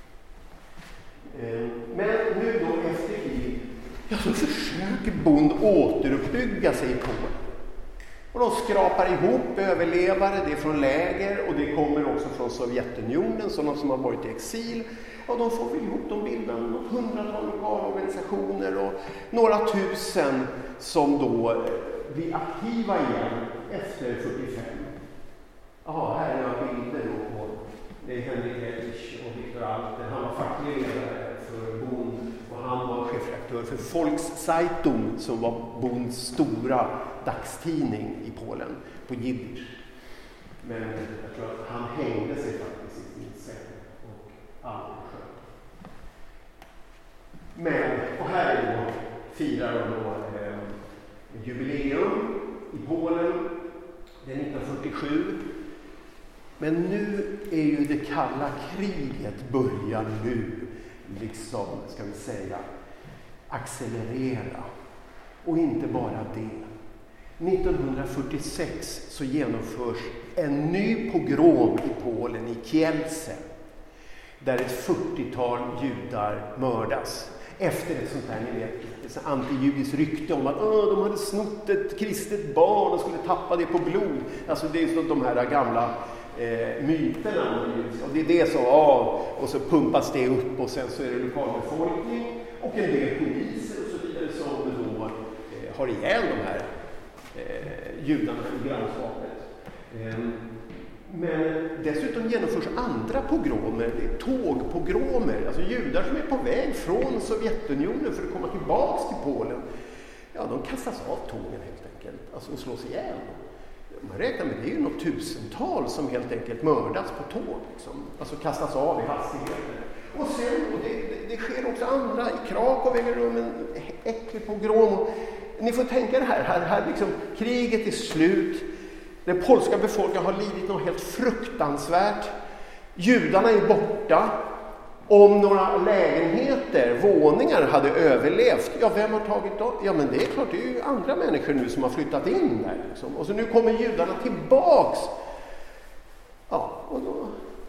Men nu då efter kriget, ja, så försöker Bond återuppbygga sig i Polen. Och de skrapar ihop överlevare, det är från läger och det kommer också från Sovjetunionen, sådana som har varit i exil. Och de får ihop, de bildar något hundratal lokalorganisationer och några tusen som då blir aktiva igen efter fyrtiofem. Ja, här är några bilder då på det är Henrik Hedrich och Viktor Alter. Han var facklig ledare för Bond och han var chefredaktör för Volkszeitung som var Bonds stora dagstidning i Polen på jiddisch. Men jag tror att han hängde sig faktiskt i sin säng och aldrig sköt. Men, och här är då firar de då eh, jubileum i Polen, det är nittonhundrafyrtiosju. Men nu är ju det kalla kriget börjar nu liksom, ska vi säga, accelerera. Och inte bara det. nittonhundrafyrtiosex så genomförs en ny pogrom i Polen, i Kielce, där ett fyrtiotal judar mördas. Efter ett sånt här, ni vet, ett antijudiskt rykte om att de hade snott ett kristet barn och skulle tappa det på blod. Alltså det är så de här gamla eh, myterna. Och det är det som av och så pumpas det upp och sen så är det lokalbefolkning och en del poliser och så vidare som då eh, har ihjäl de här eh, judarna i grannskapet. Eh, Men dessutom genomförs andra pogromer, det är tågpogromer, alltså judar som är på väg från Sovjetunionen för att komma tillbaks till Polen. Ja, de kastas av tågen helt enkelt, alltså och slås ihjäl. Man räknar med det är ju något tusental som helt enkelt mördas på tåg, liksom. Alltså kastas av i hastigheter. Och sen, och det, det, det sker också andra, i Krakow äger rum en äcklig pogrom. Ni får tänka det här, här, här liksom, kriget är slut. Den polska befolkningen har lidit något helt fruktansvärt. Judarna är borta. Om några lägenheter, våningar hade överlevt, ja, vem har tagit dem? Ja, men det är klart, det är ju andra människor nu som har flyttat in där. Liksom. Och så nu kommer judarna tillbaks. Ja, och då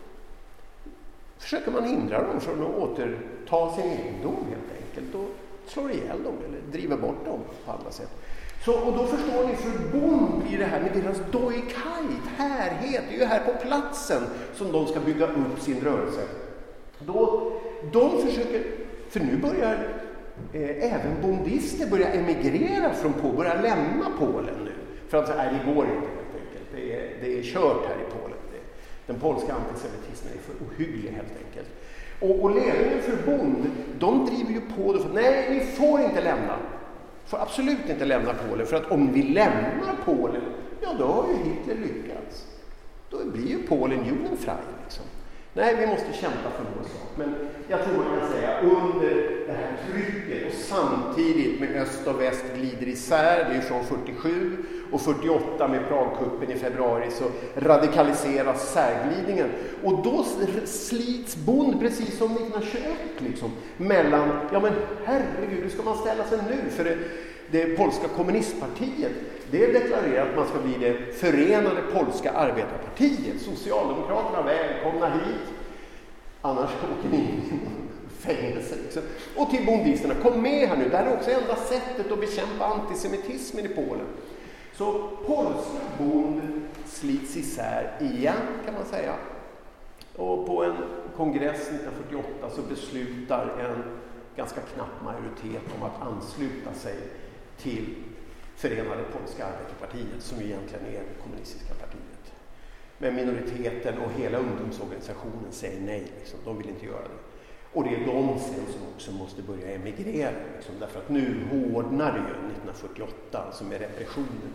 försöker man hindra dem från att återta sin egendom helt enkelt och slår ihjäl dem eller driver bort dem på andra sätt. Så, och då förstår ni, för Bond blir det här med deras Doikait, härhet, det är ju här på platsen som de ska bygga upp sin rörelse. Då, de försöker, för nu börjar eh, även bondister börja emigrera från Polen, börja lämna Polen nu. För att så här, det går inte helt enkelt, det är, det är kört här i Polen. Det, den polska antisemitismen är för ohygglig helt enkelt. Och, och ledningen för Bond, de driver ju på det för nej, ni får inte lämna. Får absolut inte lämna Polen, för att om vi lämnar Polen, ja då har ju Hitler lyckats. Då blir ju Polen judenfrei liksom. Nej, vi måste kämpa för vår sak. Men jag tror man kan säga under det här trycket och samtidigt med öst och väst glider isär, det är ju från fyrtiosju och fyrtioåtta med Pragkuppen i februari så radikaliseras särglidningen. Och då slits Bond precis som nittonhundratjugoett liksom, mellan, ja men herregud, hur ska man ställa sig nu? För det, det polska kommunistpartiet, det deklarerar att man ska bli det förenade polska arbetarpartiet. Socialdemokraterna, välkomna hit. Annars åker ni in i fängelse. Liksom. Och till bondisterna, kom med här nu. Det här är också enda sättet att bekämpa antisemitismen i Polen. Så polska bond slits isär igen, kan man säga. Och på en kongress nittonhundrafyrtioåtta så beslutar en ganska knapp majoritet om att ansluta sig till Förenade polska arbetarpartiet, som egentligen är det kommunistiska partiet. Men minoriteten och hela ungdomsorganisationen säger nej, liksom. De vill inte göra det. Och det är de sen som också måste börja emigrera, liksom, därför att nu hårdnar det ju nittonhundrafyrtioåtta, alltså med repressionen.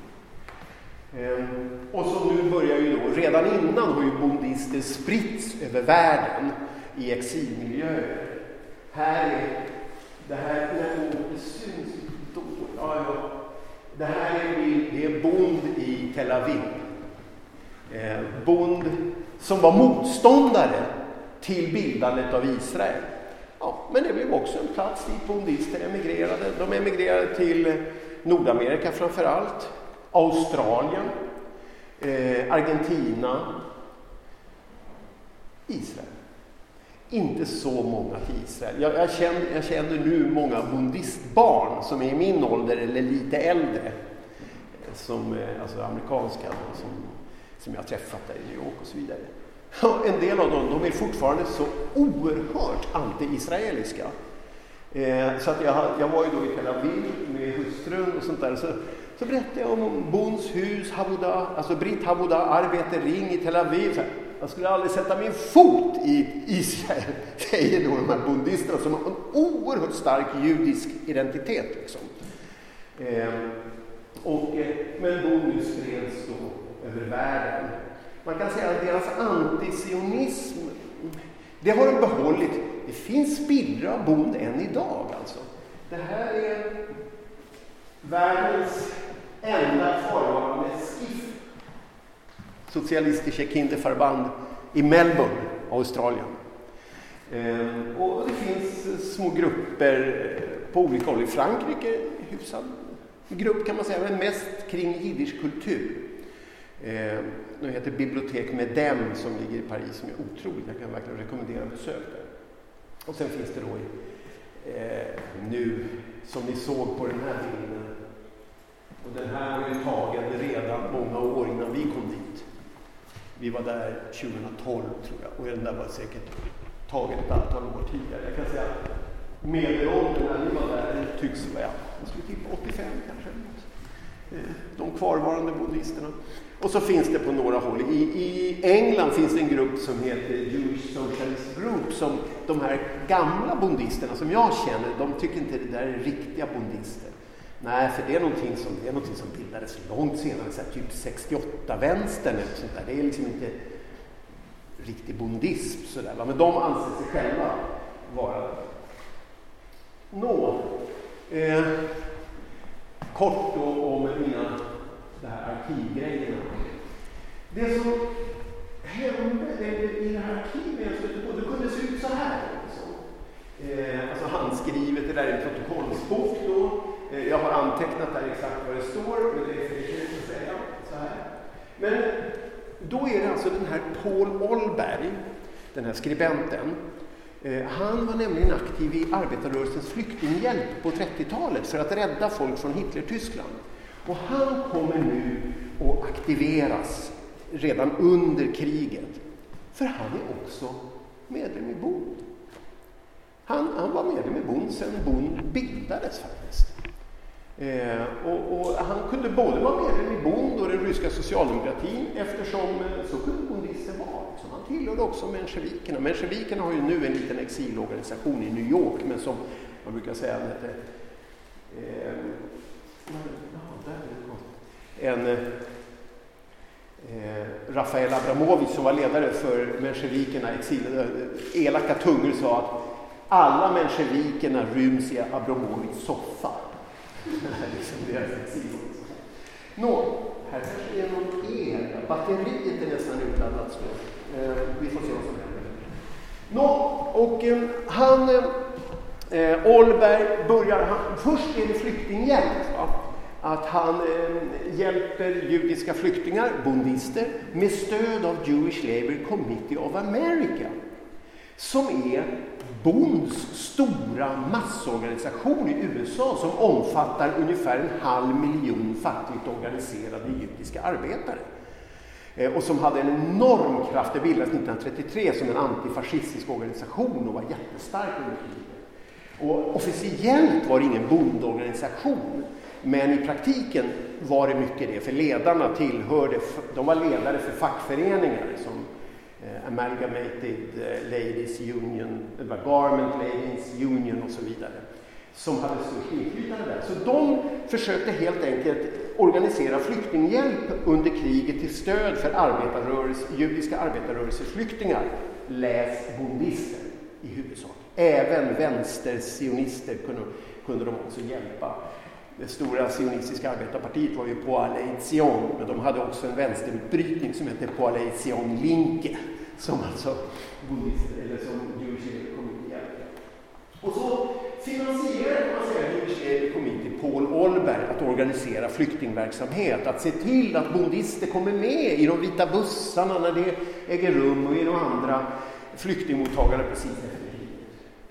Ehm, och så nu börjar ju då, redan innan har ju bondister spritts över världen i exilmiljöer. Här är det här, det syns då, ja, ja. Det här är, det är Bond i Tel Aviv. Eh, Bond som var motståndare till bildandet av Israel. Ja, men det blev också en plats dit bondister emigrerade. De emigrerade till Nordamerika framför allt, Australien, eh, Argentina, Israel. Inte så många till Israel. Jag, jag, känner, jag känner nu många bondistbarn som är i min ålder eller lite äldre. Som, alltså amerikanska som, som jag har träffat där i New York och så vidare. Och en del av dem, de är fortfarande så oerhört anti-israeliska. Eh, så att jag, jag var ju då i Tel Aviv med hustrun och sånt där. Så, så berättade jag om Bonds hus, Havoda, alltså Brit Havoda, arbete ring i Tel Aviv. Så här, jag skulle aldrig sätta min fot i Israel, säger då de här bondisterna som har en oerhört stark judisk identitet. Liksom. Eh, och, men Bond nu spreds då över världen. Man kan säga att deras antisionism, det har de behållit. Det finns spillror av Bond än idag. Alltså. Det här är världens enda kvarvarande skiff. Socialistische Kinderverband i Melbourne, Australien. Eh, och det finns små grupper på olika håll i Frankrike, hyfsad grupp kan man säga, men mest kring jiddisch kultur. Eh, nu heter Bibliotek Medem som ligger i Paris, som är otroligt. Jag kan verkligen rekommendera besök där. Och sen finns det då eh, nu, som ni såg på den här bilden, och den här var ju tagen redan många år innan vi kom dit. Vi var där tjugohundratolv tror jag, och den där var säkert tagen ett antal år tidigare. Jag kan säga att medelåldern när vi var där tycks vara, jag skulle tippa åttiofem kanske. De kvarvarande buddhisterna. Och så finns det på några håll. I, I England finns det en grupp som heter Jewish Socialist Group, som de här gamla buddhisterna som jag känner, de tycker inte det där är riktiga buddhister. Nej, för det är någonting som, det är någonting som bildades långt senare, så här, typ sextioåtta-vänstern eller sånt där. Det är liksom inte riktig buddhism sådär, va? Men de anser sig själva vara nå. Eh, kort då om mina det här arkivgrejerna. Det som hände i det här arkivet, det kunde se ut så här. Alltså, eh, alltså handskrivet, det där är en protokollsbok då. Eh, jag har antecknat där exakt vad det står, men det är för att säga så här. Men då är det alltså den här Paul Olberg, den här skribenten. Eh, han var nämligen aktiv i arbetarrörelsens flyktinghjälp på trettiotalet för att rädda folk från Hitler-Tyskland. Och han kommer nu att aktiveras redan under kriget. För han är också medlem i Bond. Han, han var medlem i Bond sedan Bond bildades faktiskt. Eh, och, och han kunde både vara medlem i Bond och den ryska socialdemokratin, eftersom eh, så kunde bondister vara. Så han tillhörde också mensjevikerna. Mensjevikerna har ju nu en liten exilorganisation i New York, men som man brukar säga heter, eh, en, eh, Rafael Abramovic som var ledare för mensjevikerna, exil, eh, elaka tungor sa att alla mensjevikerna ryms i Abramovics soffa. liksom deras exilorganisation. Nå, här kanske är någon el. Batteriet är nästan utladdat. Så. Eh, vi får se vad som händer. Nå, och eh, han... Eh, Olberg börjar... Han, först är det flyktinghjälp. Va? Att han eh, hjälper judiska flyktingar, bondister, med stöd av Jewish Labour Committee of America. Som är Bonds stora massorganisation i U S A som omfattar ungefär en halv miljon fackligt organiserade judiska arbetare. Eh, och som hade en enorm kraft. Det bildades nittonhundratrettiotre som en antifascistisk organisation och var jättestark under kriget. Och officiellt var det ingen bondorganisation. Men i praktiken var det mycket det. För ledarna tillhörde, de var ledare för fackföreningar som eh, Amalgamated Ladies Union, Garment Ladies Union och så vidare. Som hade stort inflytande där. Så de försökte helt enkelt organisera flyktinghjälp under kriget till stöd för arbetarrörelse, judiska arbetarrörelseflyktingar. Läs bondister i huvudsak. Även vänstersionister kunde, kunde de också hjälpa. Det stora sionistiska arbetarpartiet var ju Poalei Zion, men de hade också en vänsterutbrytning som hette Poalei Zion Linke, som alltså bondister, eller som Jewish Labour Committee hjälpte. Och så finansierade man säga Jewish Labour Committee Paul Olberg att organisera flyktingverksamhet, att se till att bondister kommer med i de vita bussarna när det äger rum och i de andra flyktingmottagare precis efter kriget.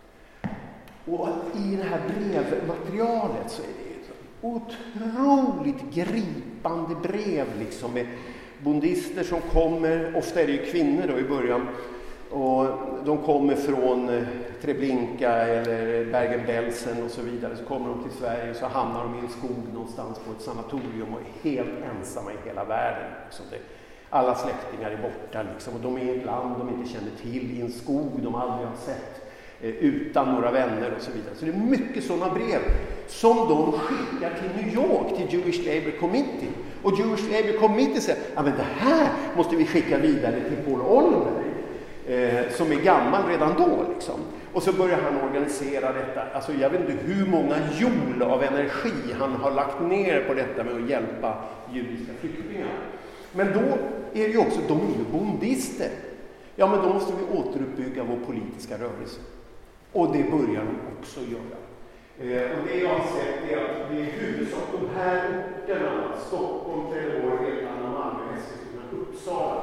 Och i det här brevmaterialet så är det otroligt gripande brev liksom med bondister som kommer, ofta är det ju kvinnor då i början, och de kommer från Treblinka eller Bergen-Belsen och så vidare, så kommer de till Sverige och så hamnar de i en skog någonstans på ett sanatorium och är helt ensamma i hela världen. Liksom det, alla släktingar är borta liksom, och de är i ett land de inte känner till, i en skog de aldrig har sett, utan några vänner och så vidare. Så det är mycket sådana brev som de skickar till New York, till Jewish Labour Committee. Och Jewish Labour Committee säger, ja men det här måste vi skicka vidare till Paul Olberg, eh, som är gammal redan då liksom. Och så börjar han organisera detta. Alltså jag vet inte hur många joule av energi han har lagt ner på detta med att hjälpa judiska flyktingar. Men då är det ju också, de är ju bondister. Ja men då måste vi återuppbygga vår politiska rörelse. Och det börjar de också göra. Eh, och det jag har sett är att det är huvudsak de här orterna, Stockholm, Trelleborg, Vetlanda, Malmö, Eskilstuna, Uppsala,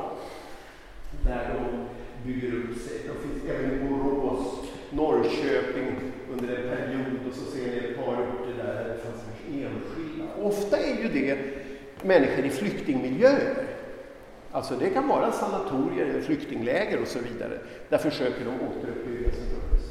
där de bygger upp sig. De finns även i Borås, Norrköping under en period, och så ser ni ett par orter där det fanns enskilda. Ofta är ju det människor i flyktingmiljöer. Alltså det kan vara sanatorier eller flyktingläger och så vidare. Där försöker de återuppbygga sin rörelse.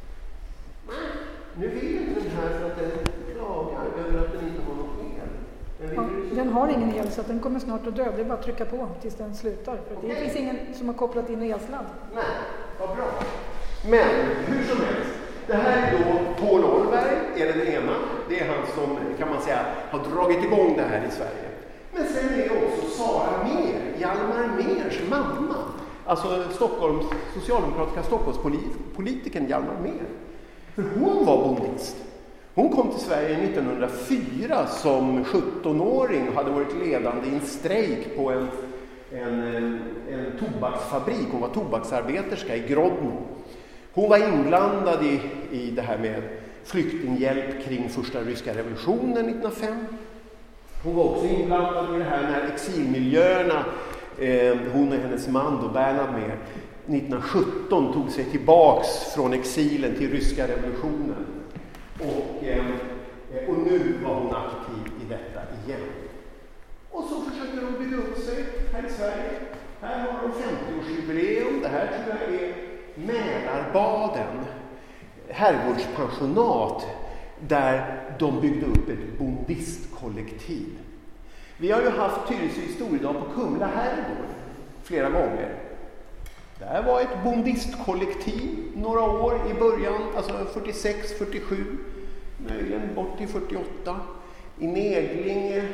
Nu vill inte den här för att den klagar över att den inte har någon el. Den,
ja, den har ingen el så att den kommer snart att dö. Det är bara att trycka på tills den slutar. För okay. Det finns ingen som har kopplat in elsladd.
Nej, vad bra. Men hur som helst. Det här är då Paul Olberg, är den ena. Det är han som kan man säga har dragit igång det här i Sverige. Men sen är det också Sara Mer, Hjalmar Mers mamma. Alltså Stockholms, socialdemokratiska Stockholmspolitikern Hjalmar Mer. För hon var bondist. Hon kom till Sverige nittonhundrafyra som sjuttonåring och hade varit ledande i en strejk på en, en, en tobaksfabrik. Hon var tobaksarbeterska i Grodno. Hon var inblandad i, i det här med flyktinghjälp kring första ryska revolutionen nittonhundrafem. Hon var också inblandad i det här när exilmiljöerna, eh, hon och hennes man då, Bernhard Mer, nittonhundrasjutton tog sig tillbaks från exilen till ryska revolutionen. Och, eh, och nu var hon aktiv i detta igen. Och så försökte de bygga upp sig här i Sverige. Här har de femtioårsjubileum. Det här tror jag är Mälarbaden, herrgårdspensionat, där de byggde upp ett bondistkollektiv. Vi har ju haft Tyresö historiedag på Kumla herrgård flera gånger. Det var ett bondistkollektiv några år i början, alltså fyrtiosex fyrtiosju, möjligen bort till fyrtioåtta. I Neglinge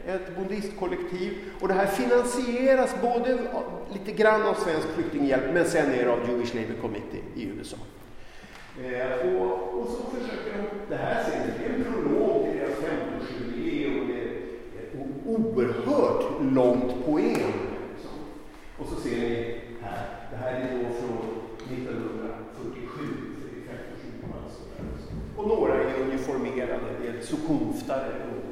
ett bondistkollektiv. Och det här finansieras både lite grann av svensk flyktinghjälp, men sen är det av Jewish Labour Committee i U S A. Eh, och, och så försöker de, det här ser det är en prolog till deras femtioårsjubileum, och det är ett oerhört långt poem. Liksom. Och så ser ni här, det här är då från nittonhundrafyrtiosju, för det är femtioårsjubileum alltså. Och några är uniformerade, det är sukunftare.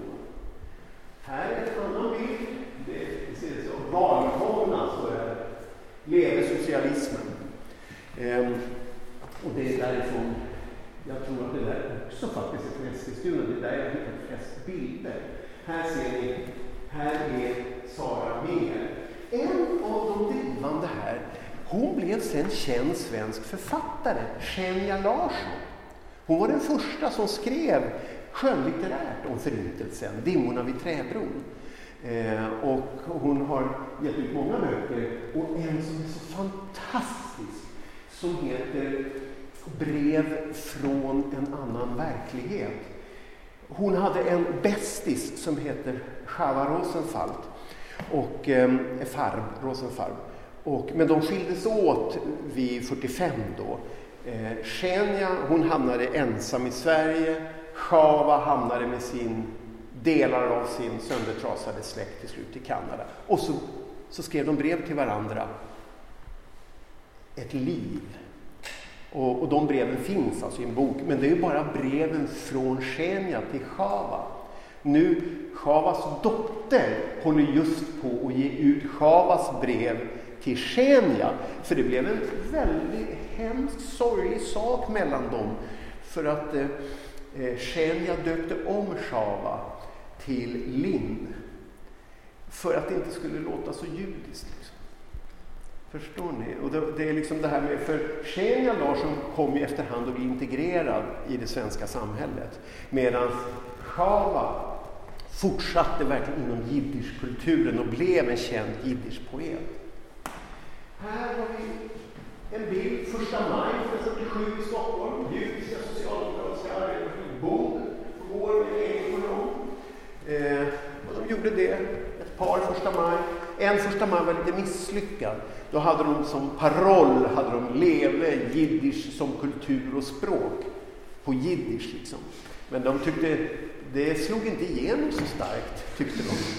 Här är en annan bild, det, det ser ut som valkorna, så är lever socialismen. Ehm, Och det är därifrån, jag tror att det där också faktiskt är ett Eskilstuna, det är där jag hittat flest bilder. Här ser ni, här är Sara Mer. En av de drivande här, hon blev sen känd svensk författare, Xenia Larsson. Hon var den första som skrev skönlitterärt om förintelsen, Dimmorna vid Träbron. Eh, och hon har gett ut många böcker, och en som är så fantastisk, som heter Brev från en annan verklighet. Hon hade en bästis som heter Chava Rosenfeld och eh, Farb, Rosenfarb. Och, men de skildes åt vid fyrtiofem då. Eh, Xenia, hon hamnade ensam i Sverige. Chava hamnade med sin delar av sin söndertrasade släkt till slut i Kanada. Och så, så skrev de brev till varandra. Ett liv. Och, och de breven finns alltså i en bok, men det är ju bara breven från Xenia till Chava. Nu, Chavas dotter håller just på att ge ut Chavas brev till Xenia, för det blev en väldigt hemsk, sorglig sak mellan dem, för att eh, Xenia döpte om Chava till Linn, för att det inte skulle låta så judiskt. Liksom. Förstår ni? Och det, det är liksom det här med, för Xenia Larsson kom ju efterhand att bli integrerad i det svenska samhället, medan Chava fortsatte verkligen inom jiddischkulturen och blev en känd jiddischpoet. Här har vi en bild, första maj fyrtiosju i Stockholm, judiska socialdemokratiska arbetarpartibond går med egen kolonn. Eh, och de gjorde det ett par första maj. En första maj var lite misslyckad. Då hade de som paroll, hade de leve jiddisch som kultur och språk på jiddisch liksom. Men de tyckte, det slog inte igenom så starkt, tyckte de.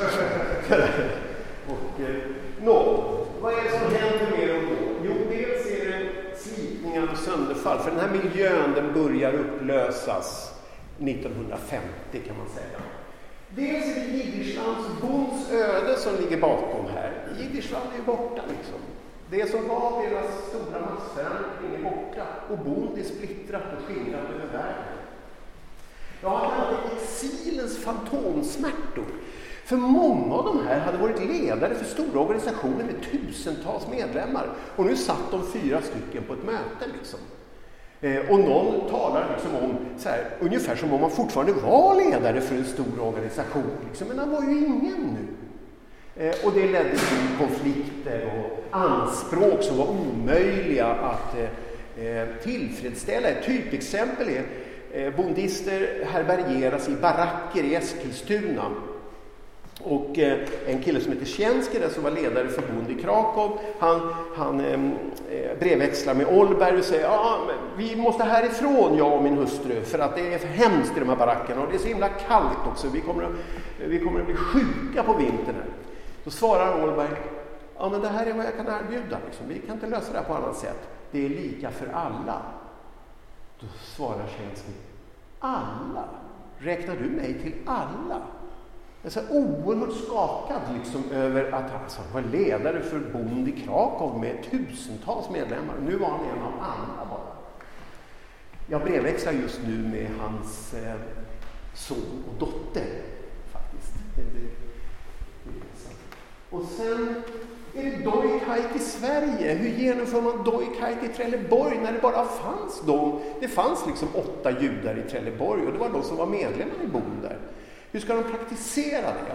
och eh, nå, vad är det som händer med dem då? Jo, dels är det slitningar och sönderfall, för den här miljön den börjar upplösas nittonhundrafemtio kan man säga. Dels är det Jiddischlands bonds öde som ligger bakom här. Jiddischland är ju borta liksom. Det som var deras stora massförankring är borta, och bond är splittrat och skingrat över världen. Jag har kallat exilens fantomsmärtor. För många av de här hade varit ledare för stora organisationer med tusentals medlemmar. Och nu satt de fyra stycken på ett möte liksom. Eh, och någon talar liksom om, så här, ungefär som om man fortfarande var ledare för en stor organisation. Liksom. Men han var ju ingen nu. Eh, och det ledde till konflikter och anspråk som var omöjliga att eh, tillfredsställa. Ett typexempel är eh, bondister härbärgeras i baracker i Eskilstuna. Och eh, en kille som heter Tjenske, som var ledare för bond i Krakow, han, han eh, brevväxlar med Olberg och säger ja, men vi måste härifrån, jag och min hustru, för att det är för hemskt i de här barackerna och det är så himla kallt också, vi kommer att, vi kommer att bli sjuka på vintern. Då svarar Olberg, ja men det här är vad jag kan erbjuda, liksom. Vi kan inte lösa det här på annat sätt, det är lika för alla. Då svarar Tjenske, alla? Räknar du mig till alla? Jag är så oerhört skakad liksom, över att han alltså, var ledare för bond i Krakow med tusentals medlemmar. Nu var han en av alla bara. Jag brevväxlar just nu med hans eh, son och dotter faktiskt. Det, det, det är så. Och sen är det Dojkajt i Sverige. Hur genomför man Dojkajt i Trelleborg när det bara fanns dem? Det fanns liksom åtta judar i Trelleborg och det var de som var medlemmar i bond där. Hur ska de praktisera det?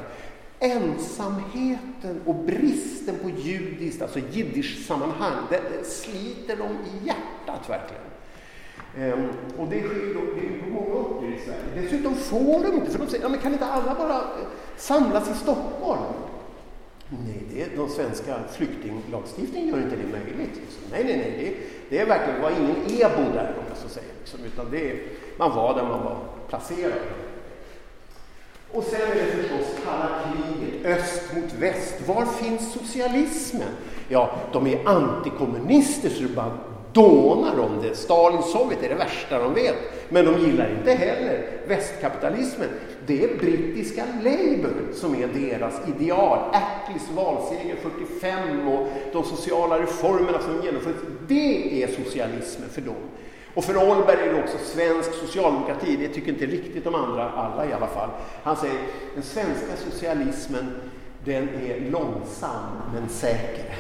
Ensamheten och bristen på judiskt, alltså jiddisch sammanhang, det sliter dem i hjärtat verkligen. Ehm, och det sker då, det är på många orter i Sverige. Dessutom får de inte, för de säger, ja, men kan inte alla bara samlas i Stockholm? Nej, det är, de svenska flyktinglagstiftningen gör inte det möjligt. Liksom. Nej, nej, nej. Det, det är verkligen, det var ingen ebo där, om jag så säger. Liksom, utan det är, man var där man var placerad. Och sen är det förstås kalla kriget, öst mot väst. Var finns socialismen? Ja, de är antikommunister så det bara dånar om det. Stalin, Sovjet är det värsta de vet. Men de gillar inte heller västkapitalismen. Det är brittiska Labour som är deras ideal. Attlees valseger fyrtiofem och de sociala reformerna som genomförts. Det är socialismen för dem. Och för Olberg är det också svensk socialdemokrati. Det tycker inte riktigt de andra, alla i alla fall. Han säger den svenska socialismen, den är långsam men säker.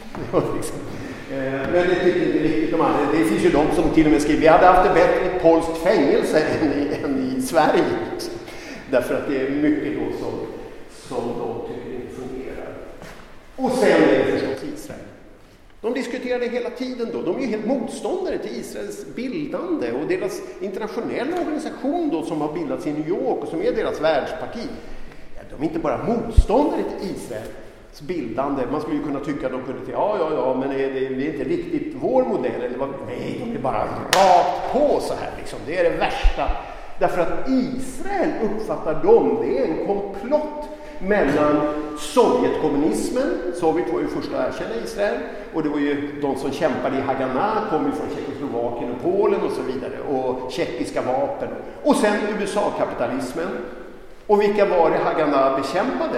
Men det tycker inte riktigt de andra. Det finns ju de som till och med skriver vi hade haft det bättre i ett polskt fängelse än i, än i Sverige. Därför att det är mycket då som, som de tycker inte fungerar. Och sen är det förstås Israel. De diskuterar det hela tiden då. De är ju helt motståndare till Israels bildande och deras internationella organisation då som har bildats i New York och som är deras världsparti. Ja, de är inte bara motståndare till Israels bildande. Man skulle ju kunna tycka att de kunde säga ja, ja, ja, men är det, det är inte riktigt vår modell. Eller vad? Nej, de är bara rakt på så här liksom. Det är det värsta. Därför att Israel uppfattar dem, det är en komplott mellan Sovjetkommunismen. Sovjet var ju först att erkänna Israel. Och det var ju de som kämpade i Haganah, kom ju från Tjeckoslovakien och Polen och så vidare. Och tjeckiska vapen. Och sen U S A-kapitalismen. Och vilka var det Haganah bekämpade?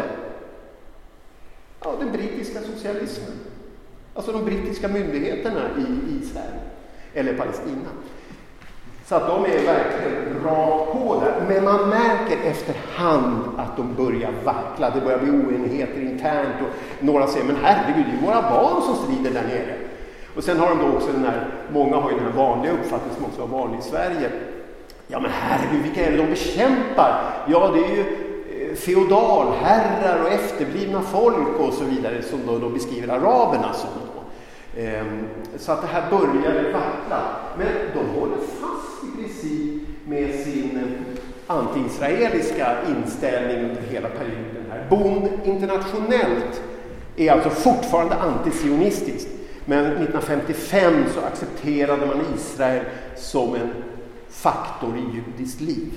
Ja, den brittiska socialismen. Alltså de brittiska myndigheterna i Israel. Eller Palestina. Så att de är verkligen rakt på där. Men man märker efterhand att de börjar vackla. Det börjar bli oenigheter internt. Och några säger, men herregud, det är våra barn som strider där nere. Och sen har de då också den här, många har ju den här vanliga uppfattningen som också var vanlig i Sverige. Ja men herregud, vilka är det de bekämpar? Ja, det är ju feodalherrar och efterblivna folk och så vidare som då, då beskriver araberna som då. Så att det här börjar vackla. Men de håller fast i princip med sin anti-israeliska inställning under hela perioden här. Bond internationellt är alltså fortfarande antisionistiskt. Men nittonhundrafemtiofem så accepterade man Israel som en faktor i judiskt liv.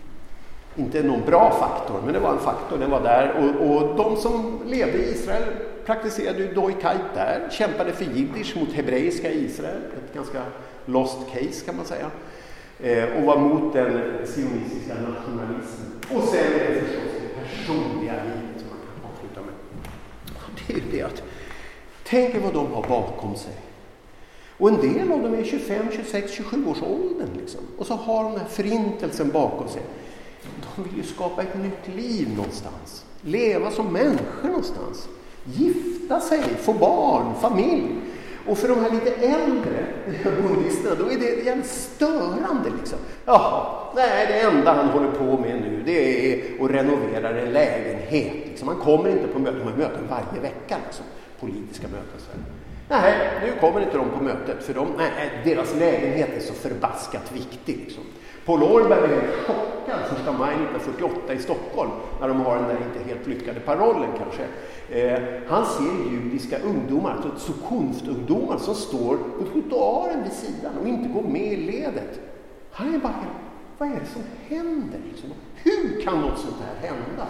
Inte någon bra faktor, men det var en faktor, den var där. Och, och de som levde i Israel praktiserade ju doikait där, kämpade för jiddisch mot hebreiska i Israel, ett ganska lost case kan man säga. Eh, och var mot den sionistiska nationalismen. Och sen är det förstås det personliga livet som man kan avsluta med. Det är ju det att, tänk er vad de har bakom sig. Och en del av dem är tjugofem, tjugosex, tjugosju års åldern liksom. Och så har de den här förintelsen bakom sig. De vill ju skapa ett nytt liv någonstans. Leva som människor någonstans. Gifta sig, få barn, familj. Och för de här lite äldre bondisterna, då är det jävligt störande liksom. Jaha, nej, det enda han håller på med nu, det är att renovera en lägenhet. Liksom. Man kommer inte på möten, man möten varje vecka liksom. Politiska möten. Så. Nej, nu kommer inte de på mötet för de, nej, deras lägenhet är så förbaskat viktig liksom. Paul Orberg är helt chockad första maj nittonhundrafyrtioåtta i Stockholm när de har den där inte helt lyckade parollen kanske. Eh, han ser judiska ungdomar, alltså Zukunft-ungdomar som står på trottoaren vid sidan och inte går med i ledet. Han är bara, vad är det som händer? Liksom? Hur kan något sånt här hända?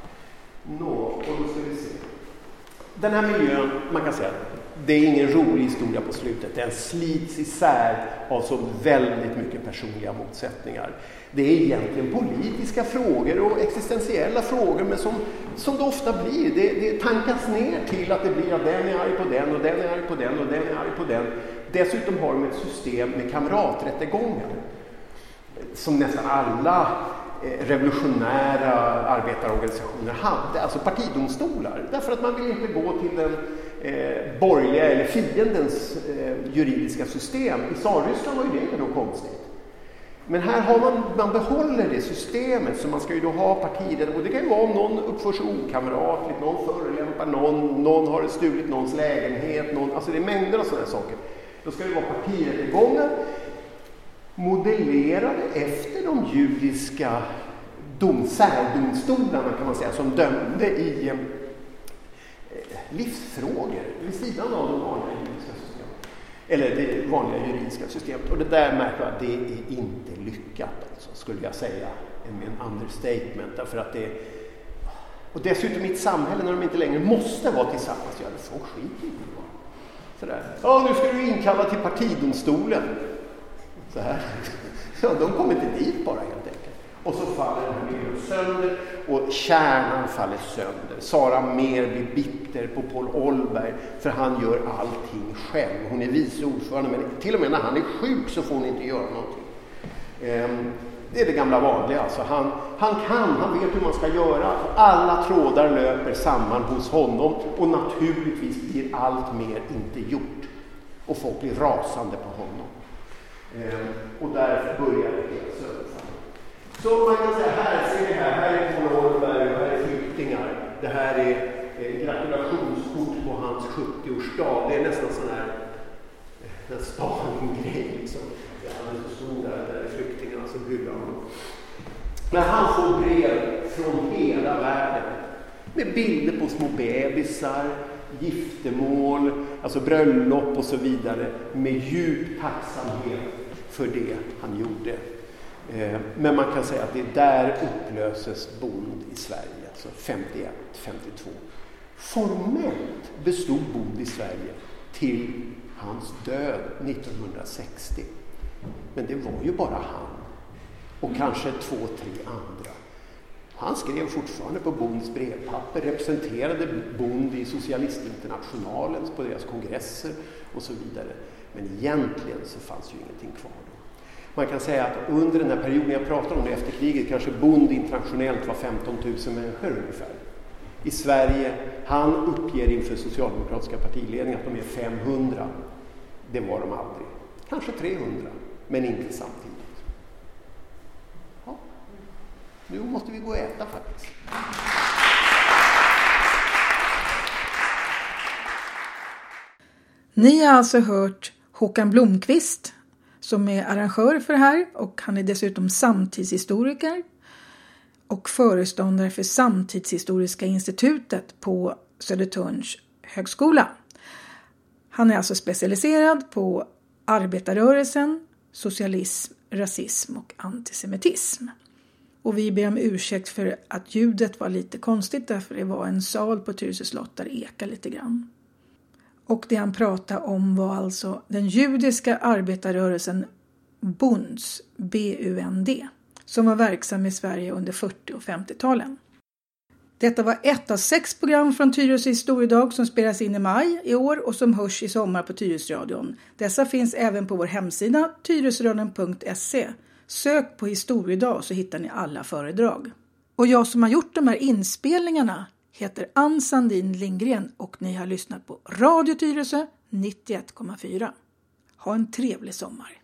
Nå, och då ska vi se. Den här miljön, man kan säga, det är ingen rolig historia på slutet. Den slits isär av så väldigt mycket personliga motsättningar. Det är egentligen politiska frågor och existentiella frågor, men som, som det ofta blir. Det, det tankas ner till att det blir att den är arg på den och den är arg på den och den är arg på den. Dessutom har de ett system med kamraträttegångar som nästan alla revolutionära arbetarorganisationer hade, alltså partidomstolar, därför att man vill inte gå till den eh, borgerliga eller fiendens eh, juridiska system. I Tsarryssland var ju det inte något konstigt. Men här har man, man behåller det systemet, så man ska ju då ha partier, och det kan ju vara om någon uppför sig okamratligt, någon förolämpar någon, någon har stulit någons lägenhet, någon, alltså det är mängder av sådana saker. Då ska det vara partirättegångar modellerade efter de judiska dom, särdomstolarna kan man säga, som dömde i eh, livsfrågor vid sidan av de vanliga juridiska systemet. Eller det vanliga juridiska systemet. Och det där märker jag att det är inte lyckat, alltså, skulle jag säga, med en understatement. Därför att det är, och dessutom i ett samhälle när de inte längre måste vara tillsammans, ja, det får skit i det. Sådär. Ja, nu ska du inkalla till partidomstolen. Så här. Ja, de kommer inte dit bara helt enkelt. Och så faller den här miljön sönder och kärnan faller sönder. Sara Mer blir bitter på Paul Olberg för han gör allting själv. Hon är vice ordförande, men till och med när han är sjuk så får hon inte göra någonting. Ehm, det är det gamla vanliga. Alltså han, han kan, han vet hur man ska göra. Alla trådar löper samman hos honom och naturligtvis blir allt mer inte gjort. Och folk blir rasande på honom. Ehm, och därför börjar det helt sönderfall. Så man kan säga, här ser vi här, här är Paul Olberg och här är flyktingar. Det här är eh, gratulationskort på hans sjuttioårsdag. Det är nästan sån här en Stalin-grej liksom. Han är så stor där, där är flyktingarna som hyllar honom. Men han får brev från hela världen med bilder på små bebisar, giftermål, alltså bröllop och så vidare, med djup tacksamhet för det han gjorde. Men man kan säga att det är där upplöses Bond i Sverige, alltså femtioett femtiotvå. Formellt bestod Bond i Sverige till hans död nittonhundrasextio. Men det var ju bara han och kanske två, tre andra. Han skrev fortfarande på Bonds brevpapper, representerade Bond i Socialistinternationalen på deras kongresser och så vidare. Men egentligen så fanns ju ingenting kvar då. Man kan säga att under den här perioden jag pratar om, det efter kriget, kanske Bond internationellt var femton tusen människor ungefär. I Sverige, han uppger inför socialdemokratiska partiledningen att de är femhundra. Det var de aldrig. Kanske trehundra, men inte samtidigt. Ja. Nu måste vi gå och äta faktiskt.
Ni har alltså hört Håkan Blomqvist som är arrangör för det här, och han är dessutom samtidshistoriker och föreståndare för Samtidshistoriska institutet på Södertörns högskola. Han är alltså specialiserad på arbetarrörelsen, socialism, rasism och antisemitism. Och vi ber om ursäkt för att ljudet var lite konstigt, därför det var en sal på Tyresö slott där det ekade lite grann. Och det han pratade om var alltså den judiska arbetarrörelsen Bonds, B U N D, som var verksam i Sverige under fyrtio- och femtio-talen. Detta var ett av sex program från Tyresö historiedag som spelas in i maj i år och som hörs i sommar på Tyresöradion. Dessa finns även på vår hemsida tyresöradion punkt se. Sök på historiedag så hittar ni alla föredrag. Och jag som har gjort de här inspelningarna heter Ann Sandin Lindgren och ni har lyssnat på Radio Tyresö nittioett komma fyra. Ha en trevlig sommar.